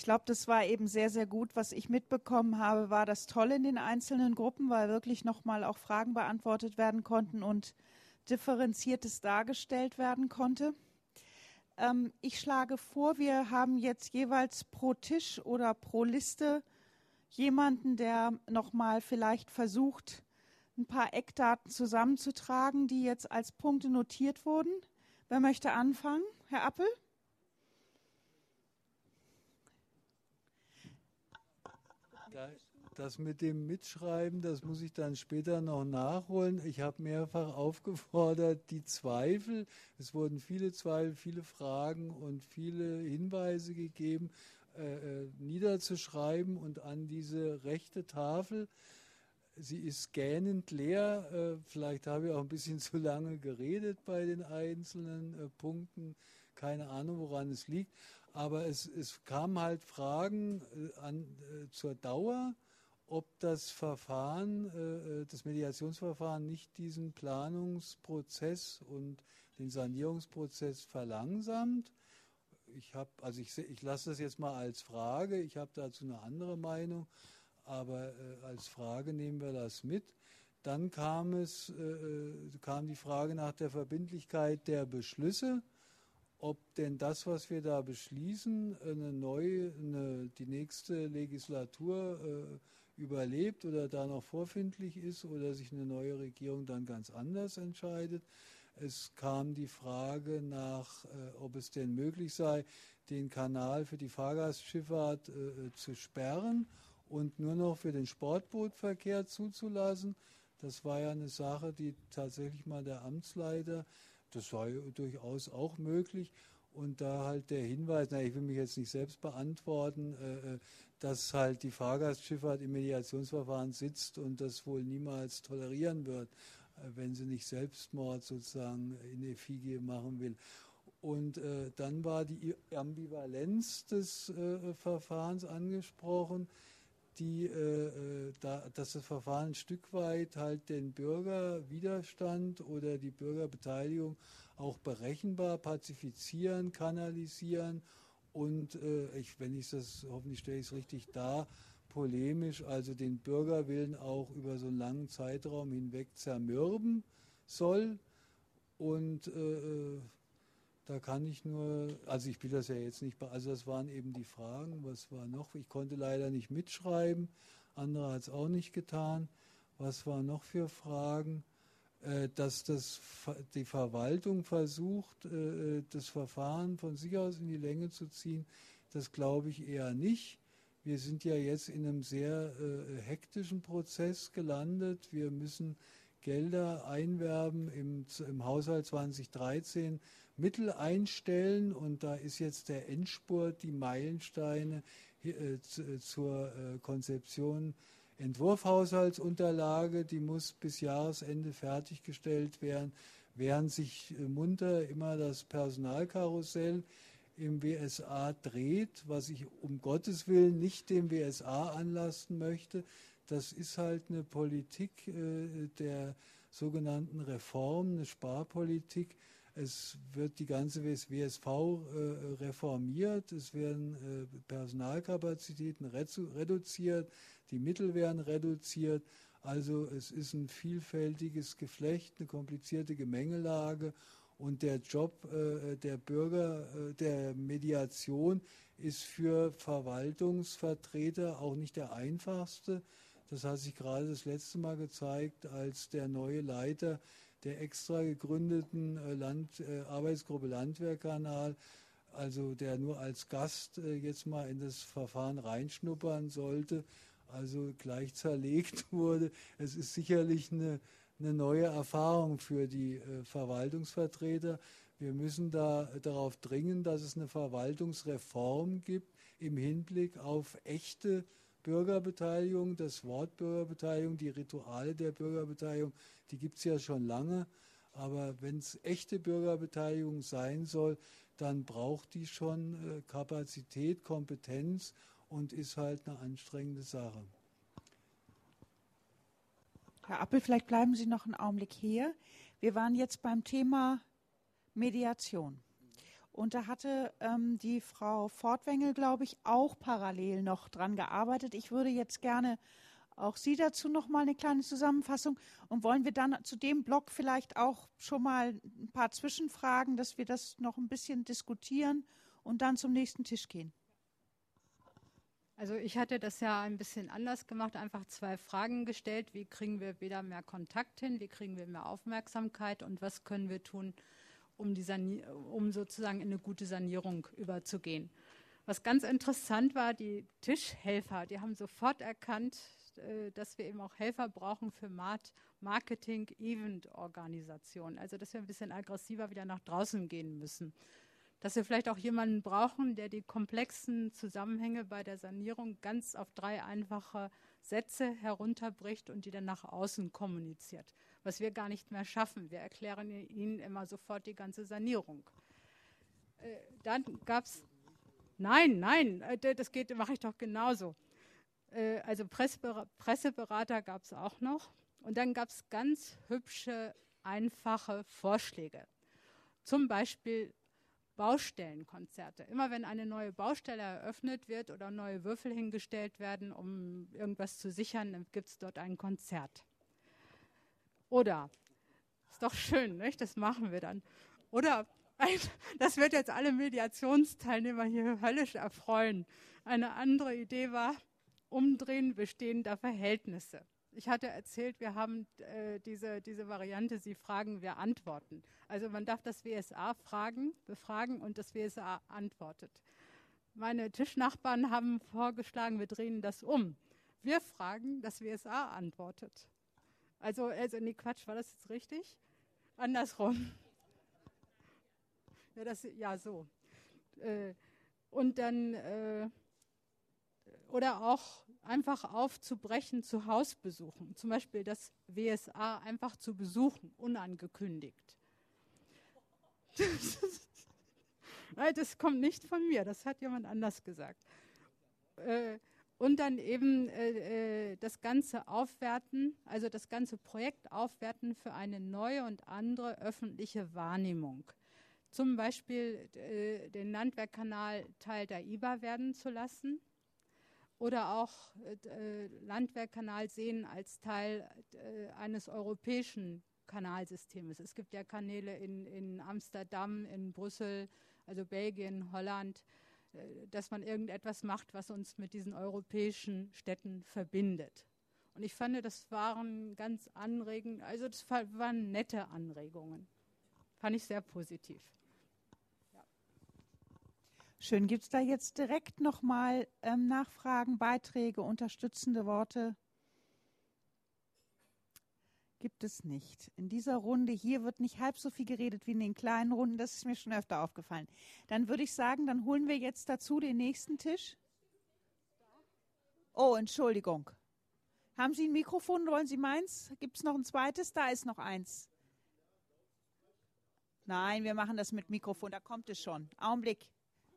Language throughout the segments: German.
glaube, das war eben sehr, sehr gut. Was ich mitbekommen habe, war das toll in den einzelnen Gruppen, weil wirklich nochmal auch Fragen beantwortet werden konnten und Differenziertes dargestellt werden konnte. Ich schlage vor, wir haben jetzt jeweils pro Tisch oder pro Liste jemanden, der nochmal vielleicht versucht, ein paar Eckdaten zusammenzutragen, die jetzt als Punkte notiert wurden. Wer möchte anfangen? Herr Appel? Das mit dem Mitschreiben, das muss ich dann später noch nachholen. Ich habe mehrfach aufgefordert, die Zweifel, es wurden viele Zweifel, viele Fragen und viele Hinweise gegeben, niederzuschreiben und an diese rechte Tafel. Sie ist gähnend leer. Vielleicht habe ich auch ein bisschen zu lange geredet bei den einzelnen Punkten. Keine Ahnung, woran es liegt. Aber es kamen halt Fragen zur Dauer, ob das Verfahren, das Mediationsverfahren nicht diesen Planungsprozess und den Sanierungsprozess verlangsamt. Ich lasse das jetzt mal als Frage. Ich habe dazu eine andere Meinung. Aber als Frage nehmen wir das mit. Dann kam die Frage nach der Verbindlichkeit der Beschlüsse, ob denn das, was wir da beschließen, die nächste Legislatur überlebt oder da noch vorfindlich ist oder sich eine neue Regierung dann ganz anders entscheidet. Es kam die Frage nach, ob es denn möglich sei, den Kanal für die Fahrgastschifffahrt zu sperren und nur noch für den Sportbootverkehr zuzulassen. Das war ja eine Sache, die tatsächlich mal der Amtsleiter, das war durchaus auch möglich. Und da halt der Hinweis, ich will mich jetzt nicht selbst beantworten, dass halt die Fahrgastschifffahrt im Mediationsverfahren sitzt und das wohl niemals tolerieren wird, wenn sie nicht Selbstmord sozusagen in Effigie machen will. Und dann war die Ambivalenz des Verfahrens angesprochen, dass das Verfahren ein Stück weit halt den Bürgerwiderstand oder die Bürgerbeteiligung auch berechenbar pazifizieren, kanalisieren und hoffentlich stelle ich es richtig dar, polemisch, also den Bürgerwillen auch über so einen langen Zeitraum hinweg zermürben soll. Und da kann ich nur, also ich will das ja jetzt nicht, also das waren eben die Fragen, was war noch? Ich konnte leider nicht mitschreiben, andere hat es auch nicht getan. Was war noch für Fragen? Dass die Verwaltung versucht, das Verfahren von sich aus in die Länge zu ziehen, das glaube ich eher nicht. Wir sind ja jetzt in einem sehr hektischen Prozess gelandet. Wir müssen Gelder einwerben im Haushalt 2013, Mittel einstellen und da ist jetzt der Endspurt, die Meilensteine zur Konzeption Entwurfhaushaltsunterlage, die muss bis Jahresende fertiggestellt werden, während sich munter immer das Personalkarussell im WSA dreht, was ich um Gottes Willen nicht dem WSA anlasten möchte. Das ist halt eine Politik der sogenannten Reform, eine Sparpolitik. Es wird die ganze WSV reformiert, es werden Personalkapazitäten reduziert, die Mittel werden reduziert. Also es ist ein vielfältiges Geflecht, eine komplizierte Gemengelage. Und der Job der Bürger, der Mediation ist für Verwaltungsvertreter auch nicht der einfachste. Das hat sich gerade das letzte Mal gezeigt, als der neue Leiter der extra gegründeten Arbeitsgruppe Landwehrkanal, also der nur als Gast jetzt mal in das Verfahren reinschnuppern sollte, also gleich zerlegt wurde. Es ist sicherlich eine neue Erfahrung für die Verwaltungsvertreter. Wir müssen darauf dringen, dass es eine Verwaltungsreform gibt im Hinblick auf echte Bürgerbeteiligung, das Wort Bürgerbeteiligung, die Rituale der Bürgerbeteiligung, die gibt es ja schon lange. Aber wenn es echte Bürgerbeteiligung sein soll, dann braucht die schon Kapazität, Kompetenz und ist halt eine anstrengende Sache. Herr Appel, vielleicht bleiben Sie noch einen Augenblick hier. Wir waren jetzt beim Thema Mediation. Und da hatte die Frau Fortwängel, glaube ich, auch parallel noch dran gearbeitet. Ich würde jetzt gerne auch Sie dazu noch mal eine kleine Zusammenfassung. Und wollen wir dann zu dem Block vielleicht auch schon mal ein paar Zwischenfragen, dass wir das noch ein bisschen diskutieren und dann zum nächsten Tisch gehen? Also ich hatte das ja ein bisschen anders gemacht, einfach 2 Fragen gestellt. Wie kriegen wir wieder mehr Kontakt hin? Wie kriegen wir mehr Aufmerksamkeit? Und was können wir tun, um sozusagen in eine gute Sanierung überzugehen? Was ganz interessant war, die Tischhelfer, die haben sofort erkannt, dass wir eben auch Helfer brauchen für Marketing, Event-Organisation. Also dass wir ein bisschen aggressiver wieder nach draußen gehen müssen. Dass wir vielleicht auch jemanden brauchen, der die komplexen Zusammenhänge bei der Sanierung ganz auf 3 einfache Sätze herunterbricht und die dann nach außen kommuniziert. Was wir gar nicht mehr schaffen. Wir erklären ihnen immer sofort die ganze Sanierung. Dann gab es... Nein, das mache ich doch genauso. Also Presseberater gab es auch noch. Und dann gab es ganz hübsche, einfache Vorschläge. Zum Beispiel Baustellenkonzerte. Immer wenn eine neue Baustelle eröffnet wird oder neue Würfel hingestellt werden, um irgendwas zu sichern, dann gibt es dort ein Konzert. Oder, ist doch schön, nicht? Das machen wir dann. Oder, das wird jetzt alle Mediationsteilnehmer hier höllisch erfreuen. Eine andere Idee war, Umdrehen bestehender Verhältnisse. Ich hatte erzählt, wir haben diese Variante, Sie fragen, wir antworten. Also man darf das WSA befragen und das WSA antwortet. Meine Tischnachbarn haben vorgeschlagen, wir drehen das um. Wir fragen, das WSA antwortet. Also nee, Quatsch, war das jetzt richtig? Andersrum. Ja, so. Und dann... Oder auch einfach aufzubrechen zu Hausbesuchen. Zum Beispiel das WSA einfach zu besuchen, unangekündigt. Das kommt nicht von mir, das hat jemand anders gesagt. Und dann eben das Ganze aufwerten, also das ganze Projekt aufwerten für eine neue und andere öffentliche Wahrnehmung. Zum Beispiel den Landwehrkanal Teil der IBA werden zu lassen. Oder auch Landwehrkanal sehen als Teil eines europäischen Kanalsystems. Es gibt ja Kanäle in Amsterdam, in Brüssel, also Belgien, Holland, dass man irgendetwas macht, was uns mit diesen europäischen Städten verbindet. Und ich fand, das waren ganz anregend, also das waren nette Anregungen. Fand ich sehr positiv. Schön. Gibt es da jetzt direkt nochmal Nachfragen, Beiträge, unterstützende Worte? Gibt es nicht. In dieser Runde hier wird nicht halb so viel geredet wie in den kleinen Runden. Das ist mir schon öfter aufgefallen. Dann würde ich sagen, dann holen wir jetzt dazu den nächsten Tisch. Oh, Entschuldigung. Haben Sie ein Mikrofon? Wollen Sie meins? Gibt es noch ein zweites? Da ist noch eins. Nein, wir machen das mit Mikrofon. Da kommt es schon. Augenblick.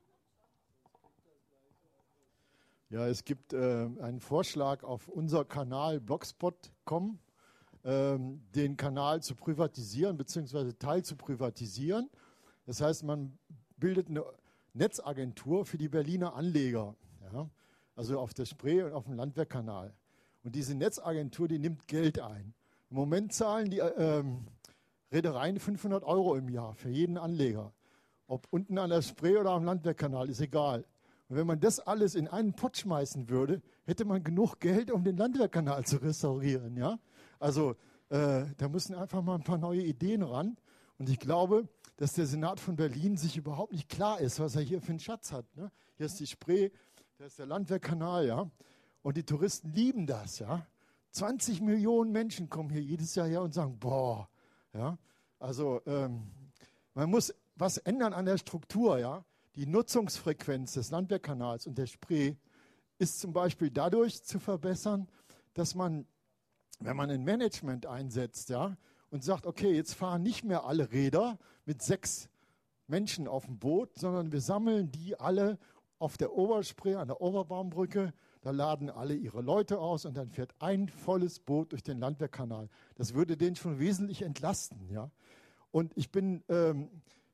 Ja, es gibt einen Vorschlag auf unser Kanal blogspot.com, den Kanal zu privatisieren bzw. Teil zu privatisieren. Das heißt, man bildet eine Netzagentur für die Berliner Anleger, ja? Also auf der Spree und auf dem Landwehrkanal. Und diese Netzagentur, die nimmt Geld ein. Im Moment zahlen die Reedereien 500 € im Jahr für jeden Anleger. Ob unten an der Spree oder am Landwehrkanal, ist egal. Und wenn man das alles in einen Pott schmeißen würde, hätte man genug Geld, um den Landwehrkanal zu restaurieren. Ja? Also da müssen einfach mal ein paar neue Ideen ran. Und ich glaube, dass der Senat von Berlin sich überhaupt nicht klar ist, was er hier für einen Schatz hat. Ne? Hier ist die Spree, da ist der Landwehrkanal. Ja? Und die Touristen lieben das. Ja? 20 Millionen Menschen kommen hier jedes Jahr her und sagen, boah. Ja? Also man muss was ändern an der Struktur, ja. Die Nutzungsfrequenz des Landwehrkanals und der Spree ist zum Beispiel dadurch zu verbessern, dass man, wenn man ein Management einsetzt, ja, und sagt, okay, jetzt fahren nicht mehr alle Räder mit 6 Menschen auf dem Boot, sondern wir sammeln die alle auf der Oberspree, an der Oberbaumbrücke, da laden alle ihre Leute aus und dann fährt ein volles Boot durch den Landwehrkanal. Das würde den schon wesentlich entlasten, ja. Und ich bin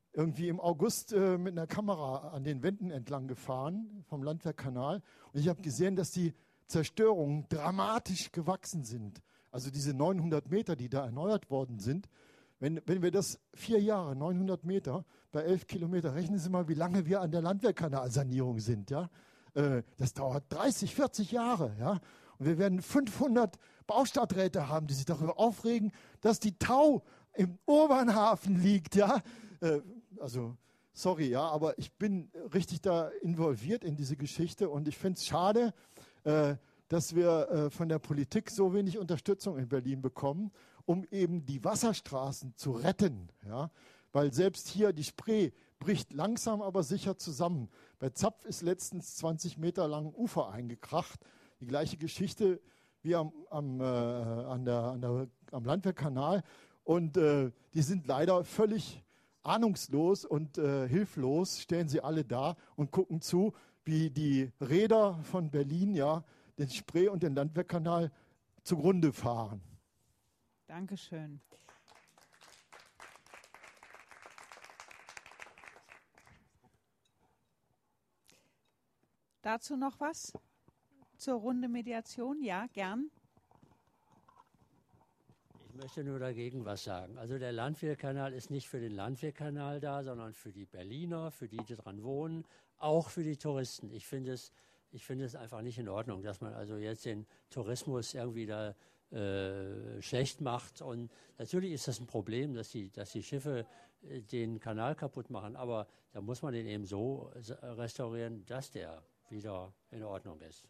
irgendwie im August mit einer Kamera an den Wänden entlang gefahren vom Landwehrkanal und ich habe gesehen, dass die Zerstörungen dramatisch gewachsen sind. Also diese 900 Meter, die da erneuert worden sind, wenn wir das 4 Jahre, 900 Meter bei 11 Kilometer, rechnen Sie mal, wie lange wir an der Landwehrkanalsanierung sind. Ja? Das dauert 30, 40 Jahre. Ja? Und wir werden 500 Baustadträte haben, die sich darüber aufregen, dass die Tau im Obernhafen liegt. Ja? Also, sorry, ja, aber ich bin richtig da involviert in diese Geschichte und ich finde es schade, dass wir von der Politik so wenig Unterstützung in Berlin bekommen, um eben die Wasserstraßen zu retten. Ja? Weil selbst hier die Spree bricht langsam, aber sicher zusammen. Bei Zapf ist letztens 20 Meter lang ein Ufer eingekracht. Die gleiche Geschichte wie am Landwehrkanal. Und die sind leider völlig ahnungslos und hilflos, stehen sie alle da und gucken zu, wie die Räder von Berlin ja den Spree und den Landwehrkanal zugrunde fahren. Dankeschön. Dazu noch was? Zur Runde Mediation? Ja, gern. Ich möchte nur dagegen was sagen. Also der Landwehrkanal ist nicht für den Landwehrkanal da, sondern für die Berliner, für die dran wohnen, auch für die Touristen. Ich finde es einfach nicht in Ordnung, dass man also jetzt den Tourismus irgendwie da schlecht macht. Und natürlich ist das ein Problem, dass die Schiffe den Kanal kaputt machen, aber da muss man den eben so restaurieren, dass der wieder in Ordnung ist.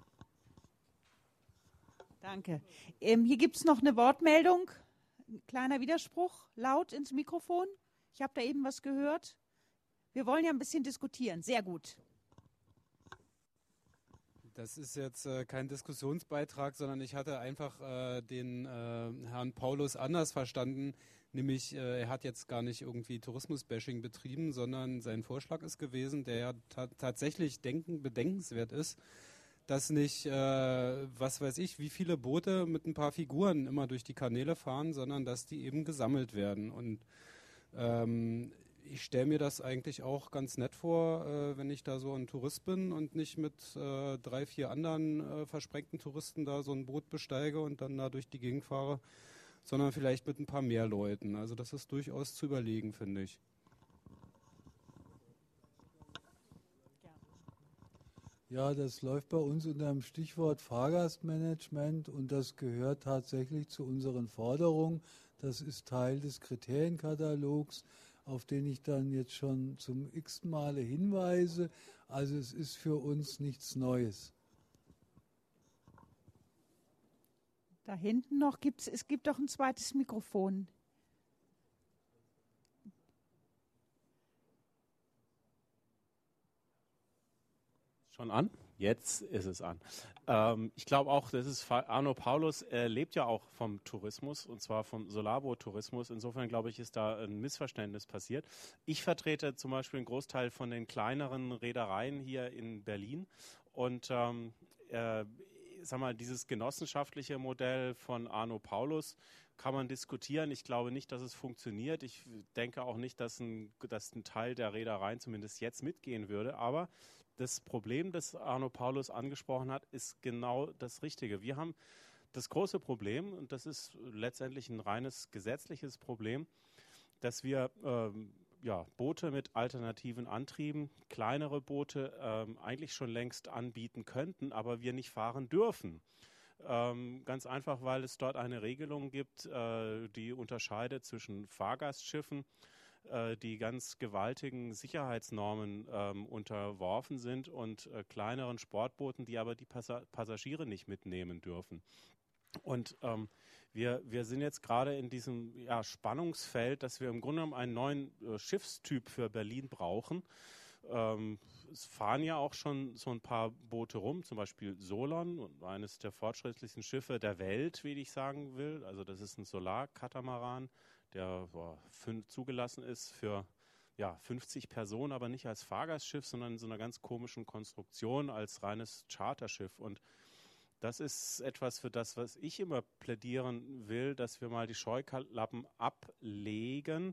Danke. Hier gibt es noch eine Wortmeldung. Ein kleiner Widerspruch, laut ins Mikrofon. Ich habe da eben was gehört. Wir wollen ja ein bisschen diskutieren. Sehr gut. Das ist jetzt kein Diskussionsbeitrag, sondern ich hatte einfach den Herrn Paulus anders verstanden. Nämlich, er hat jetzt gar nicht irgendwie Tourismus-Bashing betrieben, sondern sein Vorschlag ist gewesen, der ja tatsächlich bedenkenswert ist, dass nicht, was weiß ich, wie viele Boote mit ein paar Figuren immer durch die Kanäle fahren, sondern dass die eben gesammelt werden. Und ich stelle mir das eigentlich auch ganz nett vor, wenn ich da so ein Tourist bin und nicht mit 3, 4 anderen versprengten Touristen da so ein Boot besteige und dann da durch die Gegend fahre, sondern vielleicht mit ein paar mehr Leuten. Also das ist durchaus zu überlegen, finde ich. Ja, das läuft bei uns unter dem Stichwort Fahrgastmanagement und das gehört tatsächlich zu unseren Forderungen. Das ist Teil des Kriterienkatalogs, auf den ich dann jetzt schon zum x-ten Male hinweise. Also es ist für uns nichts Neues. Da hinten noch es gibt doch ein zweites Mikrofon. Schon an? Jetzt ist es an. Ich glaube auch, das ist Arno Paulus lebt ja auch vom Tourismus und zwar vom Solarboot-Tourismus. Insofern glaube ich, ist da ein Missverständnis passiert. Ich vertrete zum Beispiel einen Großteil von den kleineren Reedereien hier in Berlin und sag mal, dieses genossenschaftliche Modell von Arno Paulus kann man diskutieren. Ich glaube nicht, dass es funktioniert. Ich denke auch nicht, dass ein Teil der Reedereien zumindest jetzt mitgehen würde. Aber das Problem, das Arno Paulus angesprochen hat, ist genau das Richtige. Wir haben das große Problem, und das ist letztendlich ein reines gesetzliches Problem, dass wir Boote mit alternativen Antrieben, kleinere Boote eigentlich schon längst anbieten könnten, aber wir nicht fahren dürfen. Ganz einfach, weil es dort eine Regelung gibt, die unterscheidet zwischen Fahrgastschiffen, die ganz gewaltigen Sicherheitsnormen unterworfen sind und kleineren Sportbooten, die aber die Passagiere nicht mitnehmen dürfen. Und wir sind jetzt gerade in diesem Spannungsfeld, dass wir im Grunde genommen einen neuen Schiffstyp für Berlin brauchen. Es fahren ja auch schon so ein paar Boote rum, zum Beispiel Solon, eines der fortschrittlichsten Schiffe der Welt, wie ich sagen will. Also das ist ein Solarkatamaran, der zugelassen ist für 50 Personen, aber nicht als Fahrgastschiff, sondern in so einer ganz komischen Konstruktion als reines Charterschiff. Und das ist etwas für das, was ich immer plädieren will, dass wir mal die Scheuklappen ablegen.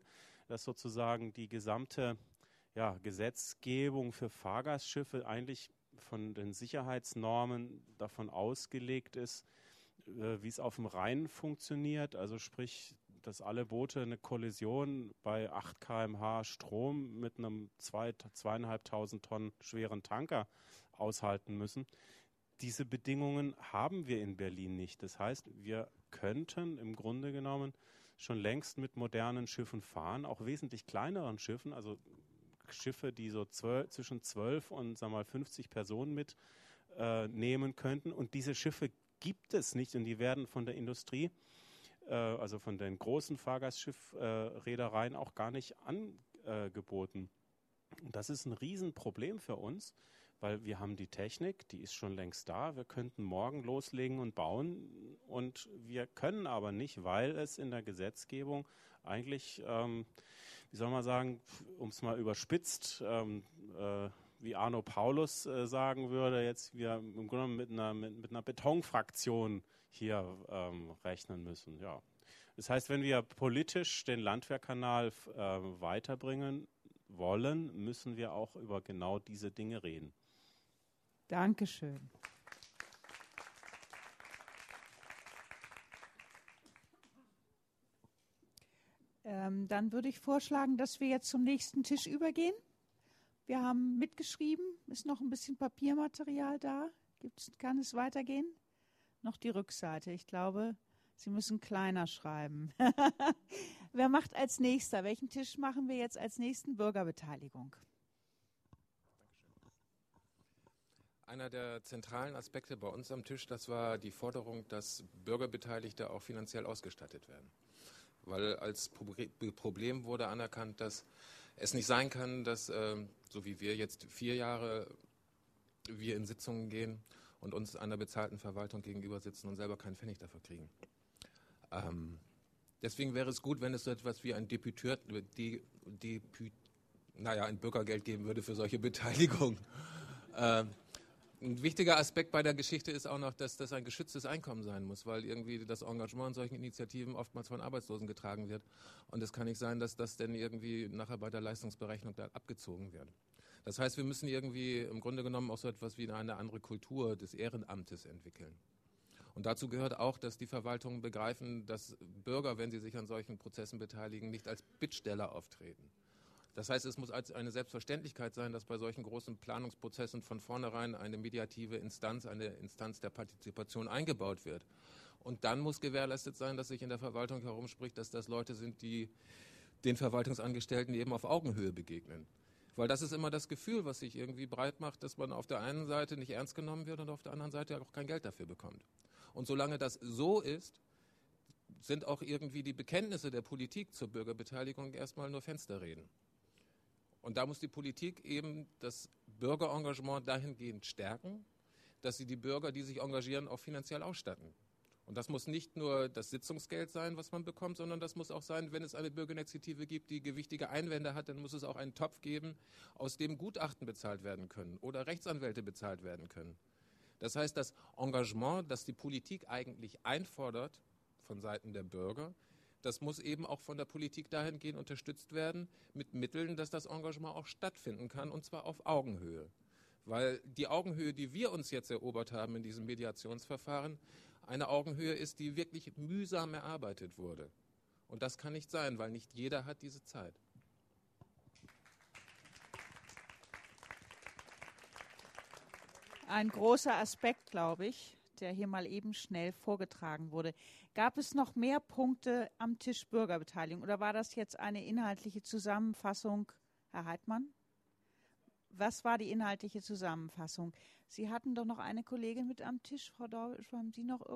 dass sozusagen die gesamte Gesetzgebung für Fahrgastschiffe eigentlich von den Sicherheitsnormen davon ausgelegt ist, wie es auf dem Rhein funktioniert, also sprich, dass alle Boote eine Kollision bei 8 km/h Strom mit einem 2.500 Tonnen schweren Tanker aushalten müssen. Diese Bedingungen haben wir in Berlin nicht. Das heißt, wir könnten im Grunde genommen schon längst mit modernen Schiffen fahren, auch wesentlich kleineren Schiffen, also Schiffe, die so zwischen 12 und 50 Personen mitnehmen könnten. Und diese Schiffe gibt es nicht und die werden von der Industrie, also von den großen Fahrgastschiffreedereien auch gar nicht angeboten. Und das ist ein Riesenproblem für uns, weil wir haben die Technik, die ist schon längst da. Wir könnten morgen loslegen und bauen und wir können aber nicht, weil es in der Gesetzgebung eigentlich, wie soll man sagen, um es mal überspitzt, wie Arno Paulus sagen würde, jetzt wir im Grunde mit einer Betonfraktion hier rechnen müssen. Ja. Das heißt, wenn wir politisch den Landwehrkanal weiterbringen wollen, müssen wir auch über genau diese Dinge reden. Dankeschön. Dann würde ich vorschlagen, dass wir jetzt zum nächsten Tisch übergehen. Wir haben mitgeschrieben, ist noch ein bisschen Papiermaterial da. Kann es weitergehen? Noch die Rückseite. Ich glaube, Sie müssen kleiner schreiben. Wer macht als nächster? Welchen Tisch machen wir jetzt als nächsten? Bürgerbeteiligung. Einer der zentralen Aspekte bei uns am Tisch, das war die Forderung, dass Bürgerbeteiligte auch finanziell ausgestattet werden. Weil als Problem wurde anerkannt, dass es nicht sein kann, dass, so wie wir jetzt 4 Jahre wir in Sitzungen gehen und uns einer bezahlten Verwaltung gegenüber sitzen und selber keinen Pfennig dafür kriegen. Deswegen wäre es gut, wenn es so etwas wie ein ein Bürgergeld geben würde für solche Beteiligung. Ein wichtiger Aspekt bei der Geschichte ist auch noch, dass das ein geschütztes Einkommen sein muss, weil irgendwie das Engagement in solchen Initiativen oftmals von Arbeitslosen getragen wird. Und es kann nicht sein, dass das dann irgendwie nachher bei der Leistungsberechnung da abgezogen wird. Das heißt, wir müssen irgendwie im Grunde genommen auch so etwas wie eine andere Kultur des Ehrenamtes entwickeln. Und dazu gehört auch, dass die Verwaltungen begreifen, dass Bürger, wenn sie sich an solchen Prozessen beteiligen, nicht als Bittsteller auftreten. Das heißt, es muss als eine Selbstverständlichkeit sein, dass bei solchen großen Planungsprozessen von vornherein eine mediative Instanz, eine Instanz der Partizipation eingebaut wird. Und dann muss gewährleistet sein, dass sich in der Verwaltung herumspricht, dass das Leute sind, die den Verwaltungsangestellten eben auf Augenhöhe begegnen. Weil das ist immer das Gefühl, was sich irgendwie breit macht, dass man auf der einen Seite nicht ernst genommen wird und auf der anderen Seite auch kein Geld dafür bekommt. Und solange das so ist, sind auch irgendwie die Bekenntnisse der Politik zur Bürgerbeteiligung erstmal nur Fensterreden. Und da muss die Politik eben das Bürgerengagement dahingehend stärken, dass sie die Bürger, die sich engagieren, auch finanziell ausstatten. Und das muss nicht nur das Sitzungsgeld sein, was man bekommt, sondern das muss auch sein, wenn es eine Bürgerinitiative gibt, die gewichtige Einwände hat, dann muss es auch einen Topf geben, aus dem Gutachten bezahlt werden können oder Rechtsanwälte bezahlt werden können. Das heißt, das Engagement, das die Politik eigentlich einfordert von Seiten der Bürger, das muss eben auch von der Politik dahingehend unterstützt werden, mit Mitteln, dass das Engagement auch stattfinden kann, und zwar auf Augenhöhe. Weil die Augenhöhe, die wir uns jetzt erobert haben in diesem Mediationsverfahren, eine Augenhöhe ist, die wirklich mühsam erarbeitet wurde. Und das kann nicht sein, weil nicht jeder hat diese Zeit. Ein großer Aspekt, glaube ich, der hier mal eben schnell vorgetragen wurde. Gab es noch mehr Punkte am Tisch Bürgerbeteiligung oder war das jetzt eine inhaltliche Zusammenfassung, Herr Heidmann? Was war die inhaltliche Zusammenfassung? Sie hatten doch noch eine Kollegin mit am Tisch, Frau Dorbisch, haben Sie noch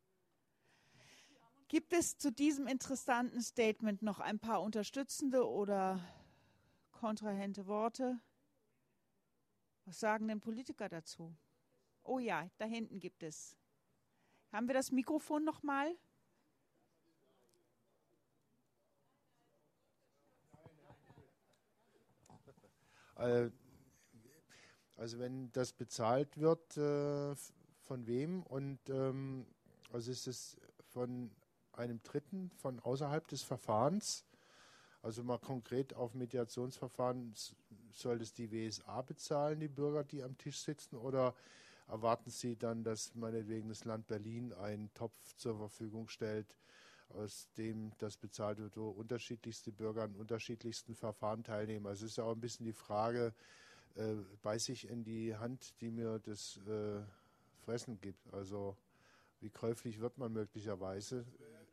Gibt es zu diesem interessanten Statement noch ein paar unterstützende oder kontrahente Worte? Was sagen denn Politiker dazu? Oh ja, da hinten gibt es. Haben wir das Mikrofon noch mal? Also wenn das bezahlt wird, von wem? Und also ist es von einem Dritten, von außerhalb des Verfahrens? Also mal konkret auf Mediationsverfahren, soll es die WSA bezahlen, die Bürger, die am Tisch sitzen, oder erwarten Sie dann, dass meinetwegen das Land Berlin einen Topf zur Verfügung stellt, aus dem das bezahlt wird, wo unterschiedlichste Bürger an unterschiedlichsten Verfahren teilnehmen? Also es ist ja auch ein bisschen die Frage, beiße ich in die Hand, die mir das Fressen gibt. Also wie käuflich wird man möglicherweise?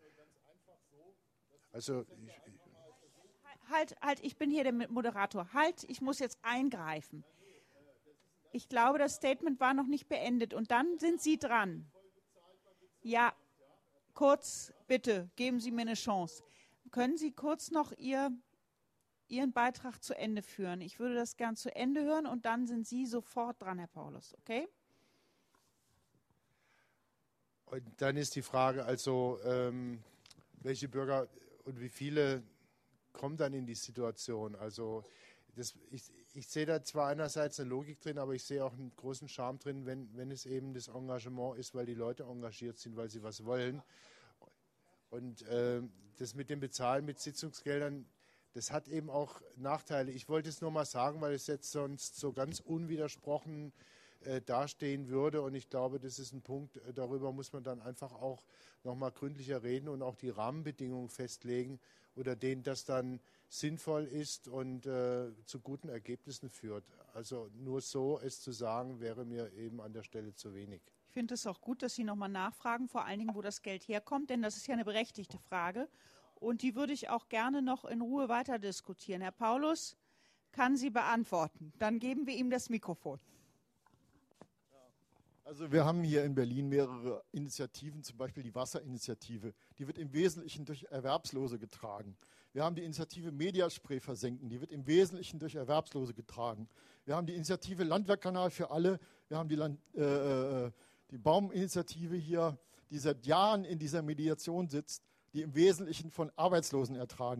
Also Halt, ich bin hier der Moderator. Halt, ich muss jetzt eingreifen. Ich glaube, das Statement war noch nicht beendet und dann sind Sie dran. Ja, kurz, bitte, geben Sie mir eine Chance. Können Sie kurz noch Ihren Beitrag zu Ende führen? Ich würde das gern zu Ende hören und dann sind Sie sofort dran, Herr Paulus, okay? Und dann ist die Frage, also welche Bürger und wie viele kommen dann in die Situation? Also ich sehe da zwar einerseits eine Logik drin, aber ich sehe auch einen großen Charme drin, wenn es eben das Engagement ist, weil die Leute engagiert sind, weil sie was wollen. Und das mit dem Bezahlen mit Sitzungsgeldern, das hat eben auch Nachteile. Ich wollte es nur mal sagen, weil es jetzt sonst so ganz unwidersprochen dastehen würde. Und ich glaube, das ist ein Punkt, darüber muss man dann einfach auch nochmal gründlicher reden und auch die Rahmenbedingungen festlegen, oder denen das dann sinnvoll ist und zu guten Ergebnissen führt. Also nur so es zu sagen, wäre mir eben an der Stelle zu wenig. Ich finde es auch gut, dass Sie nochmal nachfragen, vor allen Dingen, wo das Geld herkommt, denn das ist ja eine berechtigte Frage. Und die würde ich auch gerne noch in Ruhe weiter diskutieren. Herr Paulus kann sie beantworten. Dann geben wir ihm das Mikrofon. Also wir haben hier in Berlin mehrere Initiativen, zum Beispiel die Wasserinitiative. Die wird im Wesentlichen durch Erwerbslose getragen. Wir haben die Initiative Mediaspray versenken, die wird im Wesentlichen durch Erwerbslose getragen. Wir haben die Initiative Landwehrkanal für alle. Wir haben die Bauminitiative hier, die seit Jahren in dieser Mediation sitzt, die im Wesentlichen von Arbeitslosen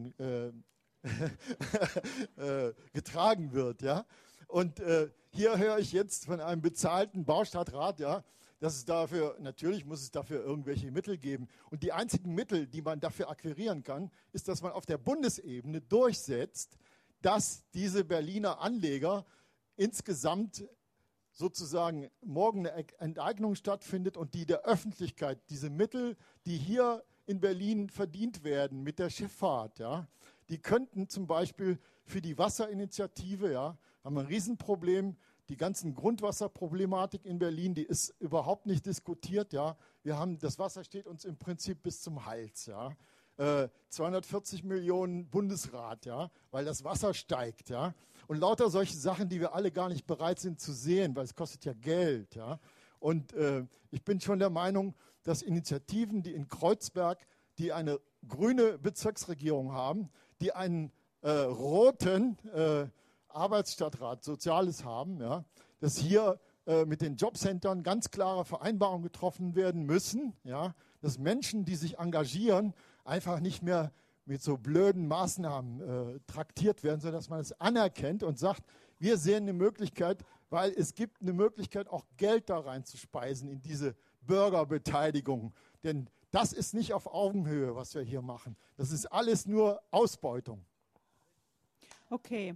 getragen wird. Ja? Und hier höre ich jetzt von einem bezahlten Baustadtrat, ja, dass es dafür, natürlich muss es dafür irgendwelche Mittel geben. Und die einzigen Mittel, die man dafür akquirieren kann, ist, dass man auf der Bundesebene durchsetzt, dass diese Berliner Anleger insgesamt sozusagen morgen eine Enteignung stattfindet und die der Öffentlichkeit diese Mittel, die hier in Berlin verdient werden mit der Schifffahrt, ja, die könnten zum Beispiel für die Wasserinitiative, ja, haben wir ein Riesenproblem. Die ganzen Grundwasserproblematik in Berlin, die ist überhaupt nicht diskutiert. Ja. Das Wasser steht uns im Prinzip bis zum Hals. Ja. 240 Millionen Bundesrat, ja, weil das Wasser steigt. Ja. Und lauter solche Sachen, die wir alle gar nicht bereit sind zu sehen, weil es kostet ja Geld. Ja. Und ich bin schon der Meinung, dass Initiativen, die in Kreuzberg, die eine grüne Bezirksregierung haben, die einen roten Arbeitsstadtrat Soziales haben, ja, dass hier mit den Jobcentern ganz klare Vereinbarungen getroffen werden müssen, ja, dass Menschen, die sich engagieren, einfach nicht mehr mit so blöden Maßnahmen traktiert werden, sondern dass man es anerkennt und sagt, wir sehen eine Möglichkeit, weil es gibt eine Möglichkeit, auch Geld da reinzuspeisen in diese Bürgerbeteiligung. Denn das ist nicht auf Augenhöhe, was wir hier machen. Das ist alles nur Ausbeutung. Okay.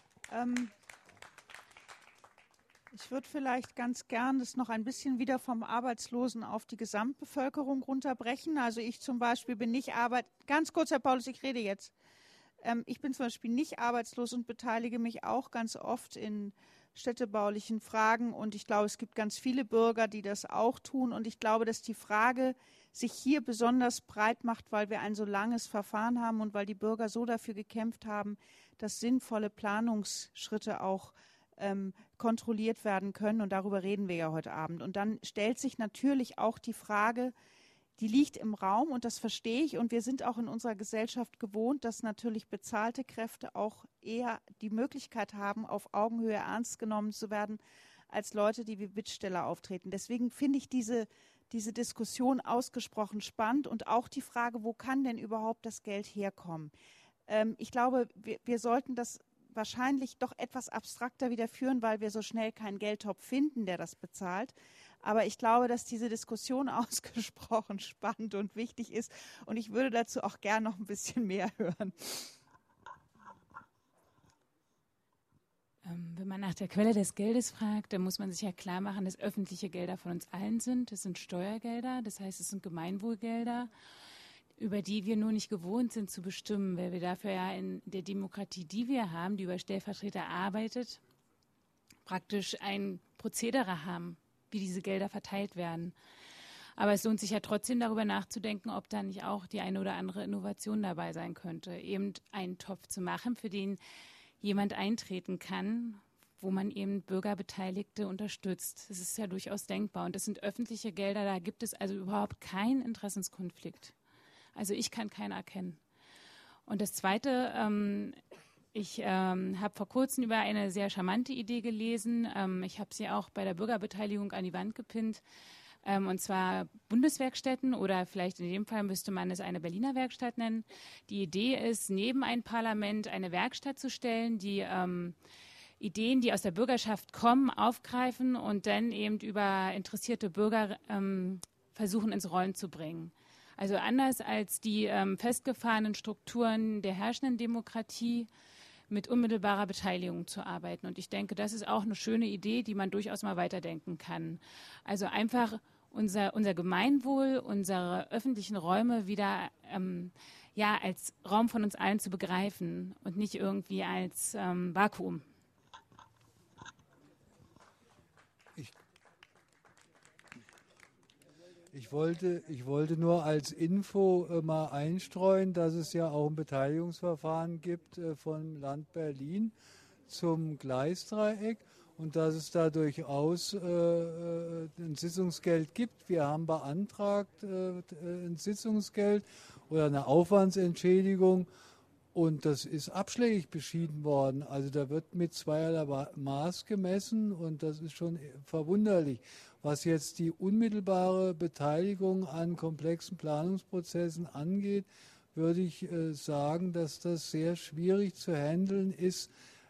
Ich würde vielleicht ganz gern das noch ein bisschen wieder vom Arbeitslosen auf die Gesamtbevölkerung runterbrechen. Also ich zum Beispiel bin nicht ganz kurz, Herr Paulus, ich rede jetzt. Ich bin zum Beispiel nicht arbeitslos und beteilige mich auch ganz oft in städtebaulichen Fragen. Und ich glaube, es gibt ganz viele Bürger, die das auch tun. Und ich glaube, dass die Frage sich hier besonders breit macht, weil wir ein so langes Verfahren haben und weil die Bürger so dafür gekämpft haben, dass sinnvolle Planungsschritte auch kontrolliert werden können. Und darüber reden wir ja heute Abend. Und dann stellt sich natürlich auch die Frage, die liegt im Raum und das verstehe ich. Und wir sind auch in unserer Gesellschaft gewohnt, dass natürlich bezahlte Kräfte auch eher die Möglichkeit haben, auf Augenhöhe ernst genommen zu werden, als Leute, die wie Bittsteller auftreten. Deswegen finde ich diese Diskussion ausgesprochen spannend und auch die Frage, wo kann denn überhaupt das Geld herkommen? Ich glaube, wir sollten das wahrscheinlich doch etwas abstrakter wieder führen, weil wir so schnell keinen Geldtopf finden, der das bezahlt. Aber ich glaube, dass diese Diskussion ausgesprochen spannend und wichtig ist. Und ich würde dazu auch gern noch ein bisschen mehr hören. Wenn man nach der Quelle des Geldes fragt, dann muss man sich ja klar machen, dass öffentliche Gelder von uns allen sind. Das sind Steuergelder, das heißt, es sind Gemeinwohlgelder, über die wir nur nicht gewohnt sind zu bestimmen, weil wir dafür ja in der Demokratie, die wir haben, die über Stellvertreter arbeitet, praktisch ein Prozedere haben, wie diese Gelder verteilt werden. Aber es lohnt sich ja trotzdem darüber nachzudenken, ob da nicht auch die eine oder andere Innovation dabei sein könnte, eben einen Topf zu machen, für den jemand eintreten kann, wo man eben Bürgerbeteiligte unterstützt. Das ist ja durchaus denkbar. Und das sind öffentliche Gelder, da gibt es also überhaupt keinen Interessenskonflikt. Also ich kann keinen erkennen. Und das Zweite, ich habe vor kurzem über eine sehr charmante Idee gelesen. Ich habe sie auch bei der Bürgerbeteiligung an die Wand gepinnt. Und zwar Bundeswerkstätten oder vielleicht in dem Fall müsste man es eine Berliner Werkstatt nennen. Die Idee ist, neben ein Parlament eine Werkstatt zu stellen, die Ideen, die aus der Bürgerschaft kommen, aufgreifen und dann eben über interessierte Bürger versuchen ins Rollen zu bringen. Also anders als die festgefahrenen Strukturen der herrschenden Demokratie mit unmittelbarer Beteiligung zu arbeiten. Und ich denke, das ist auch eine schöne Idee, die man durchaus mal weiterdenken kann. Also einfach unser Gemeinwohl, unsere öffentlichen Räume wieder als Raum von uns allen zu begreifen und nicht irgendwie als Vakuum. Ich wollte nur als Info mal einstreuen, dass es ja auch ein Beteiligungsverfahren gibt vom Land Berlin zum Gleisdreieck und dass es da durchaus ein Sitzungsgeld gibt. Wir haben beantragt ein Sitzungsgeld oder eine Aufwandsentschädigung und das ist abschlägig beschieden worden. Also da wird mit zweierlei Maß gemessen und das ist schon verwunderlich. Was jetzt die unmittelbare Beteiligung an komplexen Planungsprozessen angeht, würde ich sagen, dass das sehr schwierig zu handeln ist,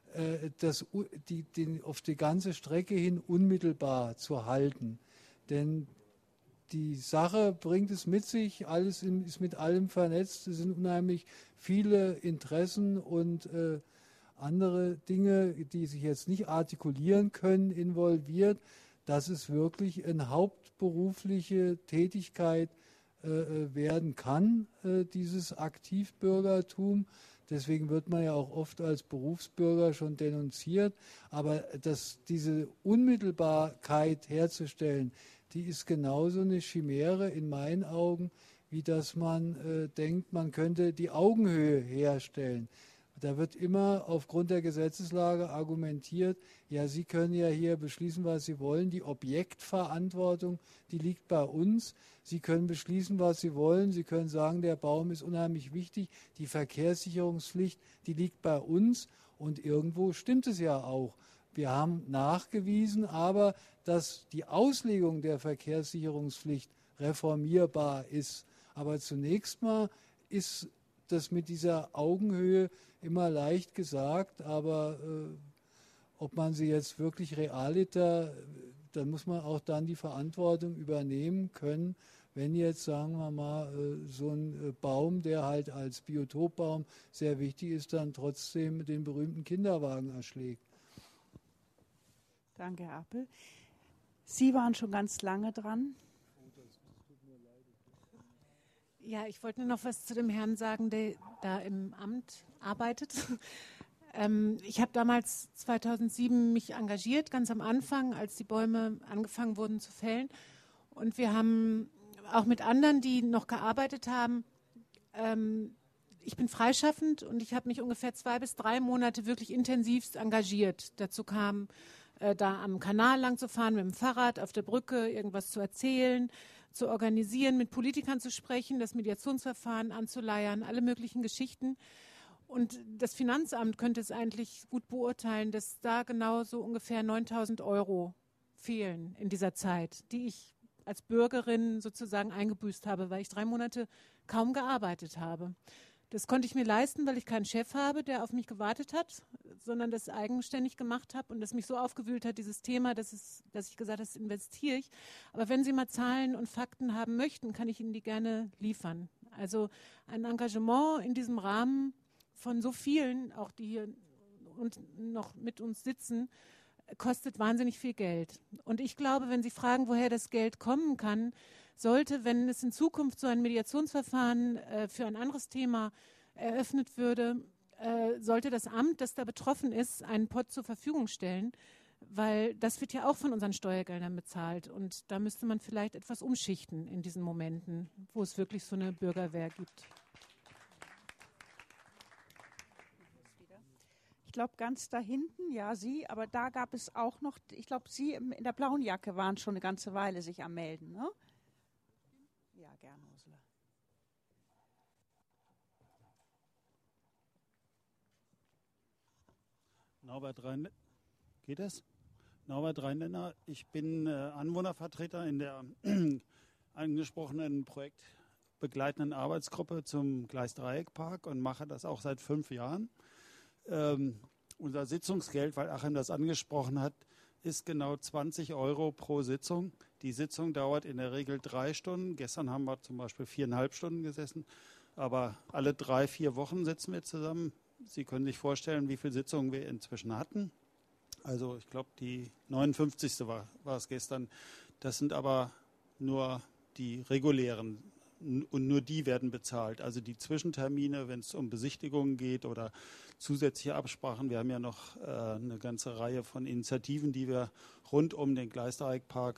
auf die ganze Strecke hin unmittelbar zu halten. Denn die Sache bringt es mit sich, alles ist mit allem vernetzt, es sind unheimlich viele Interessen und andere Dinge, die sich jetzt nicht artikulieren können, involviert. Dass es wirklich eine hauptberufliche Tätigkeit werden kann, dieses Aktivbürgertum. Deswegen wird man ja auch oft als Berufsbürger schon denunziert. Aber diese Unmittelbarkeit herzustellen, die ist genauso eine Chimäre in meinen Augen, wie dass man denkt, man könnte die Augenhöhe herstellen. Da wird immer aufgrund der Gesetzeslage argumentiert, ja, Sie können ja hier beschließen, was Sie wollen. Die Objektverantwortung, die liegt bei uns. Sie können beschließen, was Sie wollen. Sie können sagen, der Baum ist unheimlich wichtig. Die Verkehrssicherungspflicht, die liegt bei uns. Und irgendwo stimmt es ja auch. Wir haben nachgewiesen, aber dass die Auslegung der Verkehrssicherungspflicht reformierbar ist. Aber zunächst mal ist das mit dieser Augenhöhe immer leicht gesagt, aber ob man sie jetzt wirklich realiter, dann muss man auch dann die Verantwortung übernehmen können, wenn jetzt, sagen wir mal, so ein Baum, der halt als Biotopbaum sehr wichtig ist, dann trotzdem den berühmten Kinderwagen erschlägt. Danke, Herr Appel. Sie waren schon ganz lange dran. Ja, ich wollte nur noch was zu dem Herrn sagen, der da im Amt arbeitet. Ich habe damals 2007 mich engagiert, ganz am Anfang, als die Bäume angefangen wurden zu fällen. Und wir haben auch mit anderen, die noch gearbeitet haben, ich bin freischaffend und ich habe mich ungefähr 2 bis 3 Monate wirklich intensivst engagiert. Dazu kam, da am Kanal lang zu fahren mit dem Fahrrad, auf der Brücke irgendwas zu erzählen, zu organisieren, mit Politikern zu sprechen, das Mediationsverfahren anzuleiern, alle möglichen Geschichten. Und das Finanzamt könnte es eigentlich gut beurteilen, dass da genau so ungefähr 9.000 € fehlen in dieser Zeit, die ich als Bürgerin sozusagen eingebüßt habe, weil ich 3 Monate kaum gearbeitet habe. Das konnte ich mir leisten, weil ich keinen Chef habe, der auf mich gewartet hat, sondern das eigenständig gemacht habe und das mich so aufgewühlt hat, dieses Thema, dass ich gesagt habe, das investiere ich. Aber wenn Sie mal Zahlen und Fakten haben möchten, kann ich Ihnen die gerne liefern. Also ein Engagement in diesem Rahmen von so vielen, auch die hier und noch mit uns sitzen, kostet wahnsinnig viel Geld. Und ich glaube, wenn Sie fragen, woher das Geld kommen kann, sollte, wenn es in Zukunft so ein Mediationsverfahren für ein anderes Thema eröffnet würde, sollte das Amt, das da betroffen ist, einen Pott zur Verfügung stellen, weil das wird ja auch von unseren Steuergeldern bezahlt. Und da müsste man vielleicht etwas umschichten in diesen Momenten, wo es wirklich so eine Bürgerwehr gibt. Ich glaube, ganz da hinten, ja, Sie, aber da gab es auch noch, ich glaube, Sie in der blauen Jacke waren schon eine ganze Weile sich am Melden, ne? Ja, gerne, Ursula. Norbert Rhein, geht es? Norbert Rheinländer, ich bin Anwohnervertreter in der angesprochenen projektbegleitenden Arbeitsgruppe zum Gleisdreieckpark und mache das auch seit 5 Jahren. Unser Sitzungsgeld, weil Achim das angesprochen hat, ist genau 20 € pro Sitzung. Die Sitzung dauert in der Regel 3 Stunden. Gestern haben wir zum Beispiel 4,5 Stunden gesessen. Aber alle 3-4 Wochen sitzen wir zusammen. Sie können sich vorstellen, wie viele Sitzungen wir inzwischen hatten. Also ich glaube, die 59. war es gestern. Das sind aber nur die regulären und nur die werden bezahlt. Also die Zwischentermine, wenn es um Besichtigungen geht oder zusätzliche Absprachen. Wir haben ja noch eine ganze Reihe von Initiativen, die wir rund um den Gleisdreieckpark,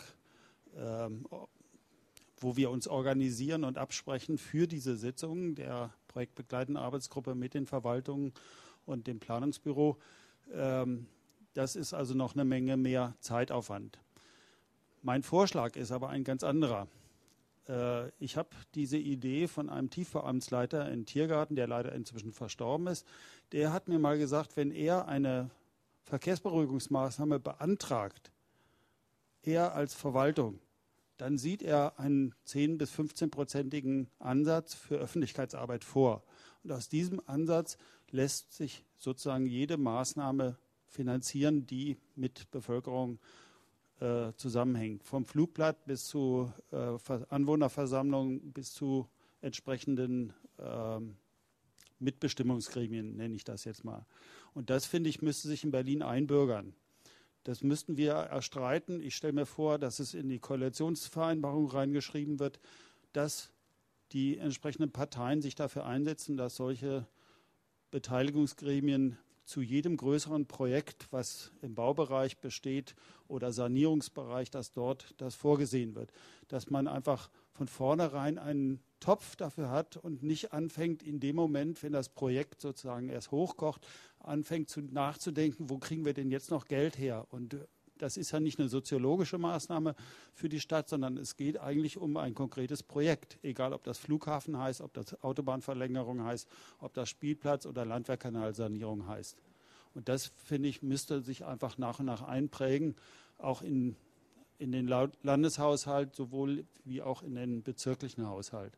wo wir uns organisieren und absprechen für diese Sitzungen der projektbegleitenden Arbeitsgruppe mit den Verwaltungen und dem Planungsbüro. Das ist also noch eine Menge mehr Zeitaufwand. Mein Vorschlag ist aber ein ganz anderer. Ich habe diese Idee von einem Tiefbauamtsleiter in Tiergarten, der leider inzwischen verstorben ist. Der hat mir mal gesagt, wenn er eine Verkehrsberuhigungsmaßnahme beantragt, er als Verwaltung, dann sieht er einen 10- bis 15-prozentigen Ansatz für Öffentlichkeitsarbeit vor. Und aus diesem Ansatz lässt sich sozusagen jede Maßnahme finanzieren, die mit Bevölkerung zusammenhängt. Vom Flugblatt bis zu Anwohnerversammlungen bis zu entsprechenden Mitbestimmungsgremien, nenne ich das jetzt mal. Und das, finde ich, müsste sich in Berlin einbürgern. Das müssten wir erstreiten. Ich stelle mir vor, dass es in die Koalitionsvereinbarung reingeschrieben wird, dass die entsprechenden Parteien sich dafür einsetzen, dass solche Beteiligungsgremien zu jedem größeren Projekt, was im Baubereich besteht oder Sanierungsbereich, dass dort das vorgesehen wird. Dass man einfach von vornherein einen Topf dafür hat und nicht anfängt in dem Moment, wenn das Projekt sozusagen erst hochkocht, anfängt nachzudenken, wo kriegen wir denn jetzt noch Geld her? Und das ist ja nicht eine soziologische Maßnahme für die Stadt, sondern es geht eigentlich um ein konkretes Projekt. Egal, ob das Flughafen heißt, ob das Autobahnverlängerung heißt, ob das Spielplatz oder Landwehrkanalsanierung heißt. Und das, finde ich, müsste sich einfach nach und nach einprägen, auch in den Landeshaushalt, sowohl wie auch in den bezirklichen Haushalt.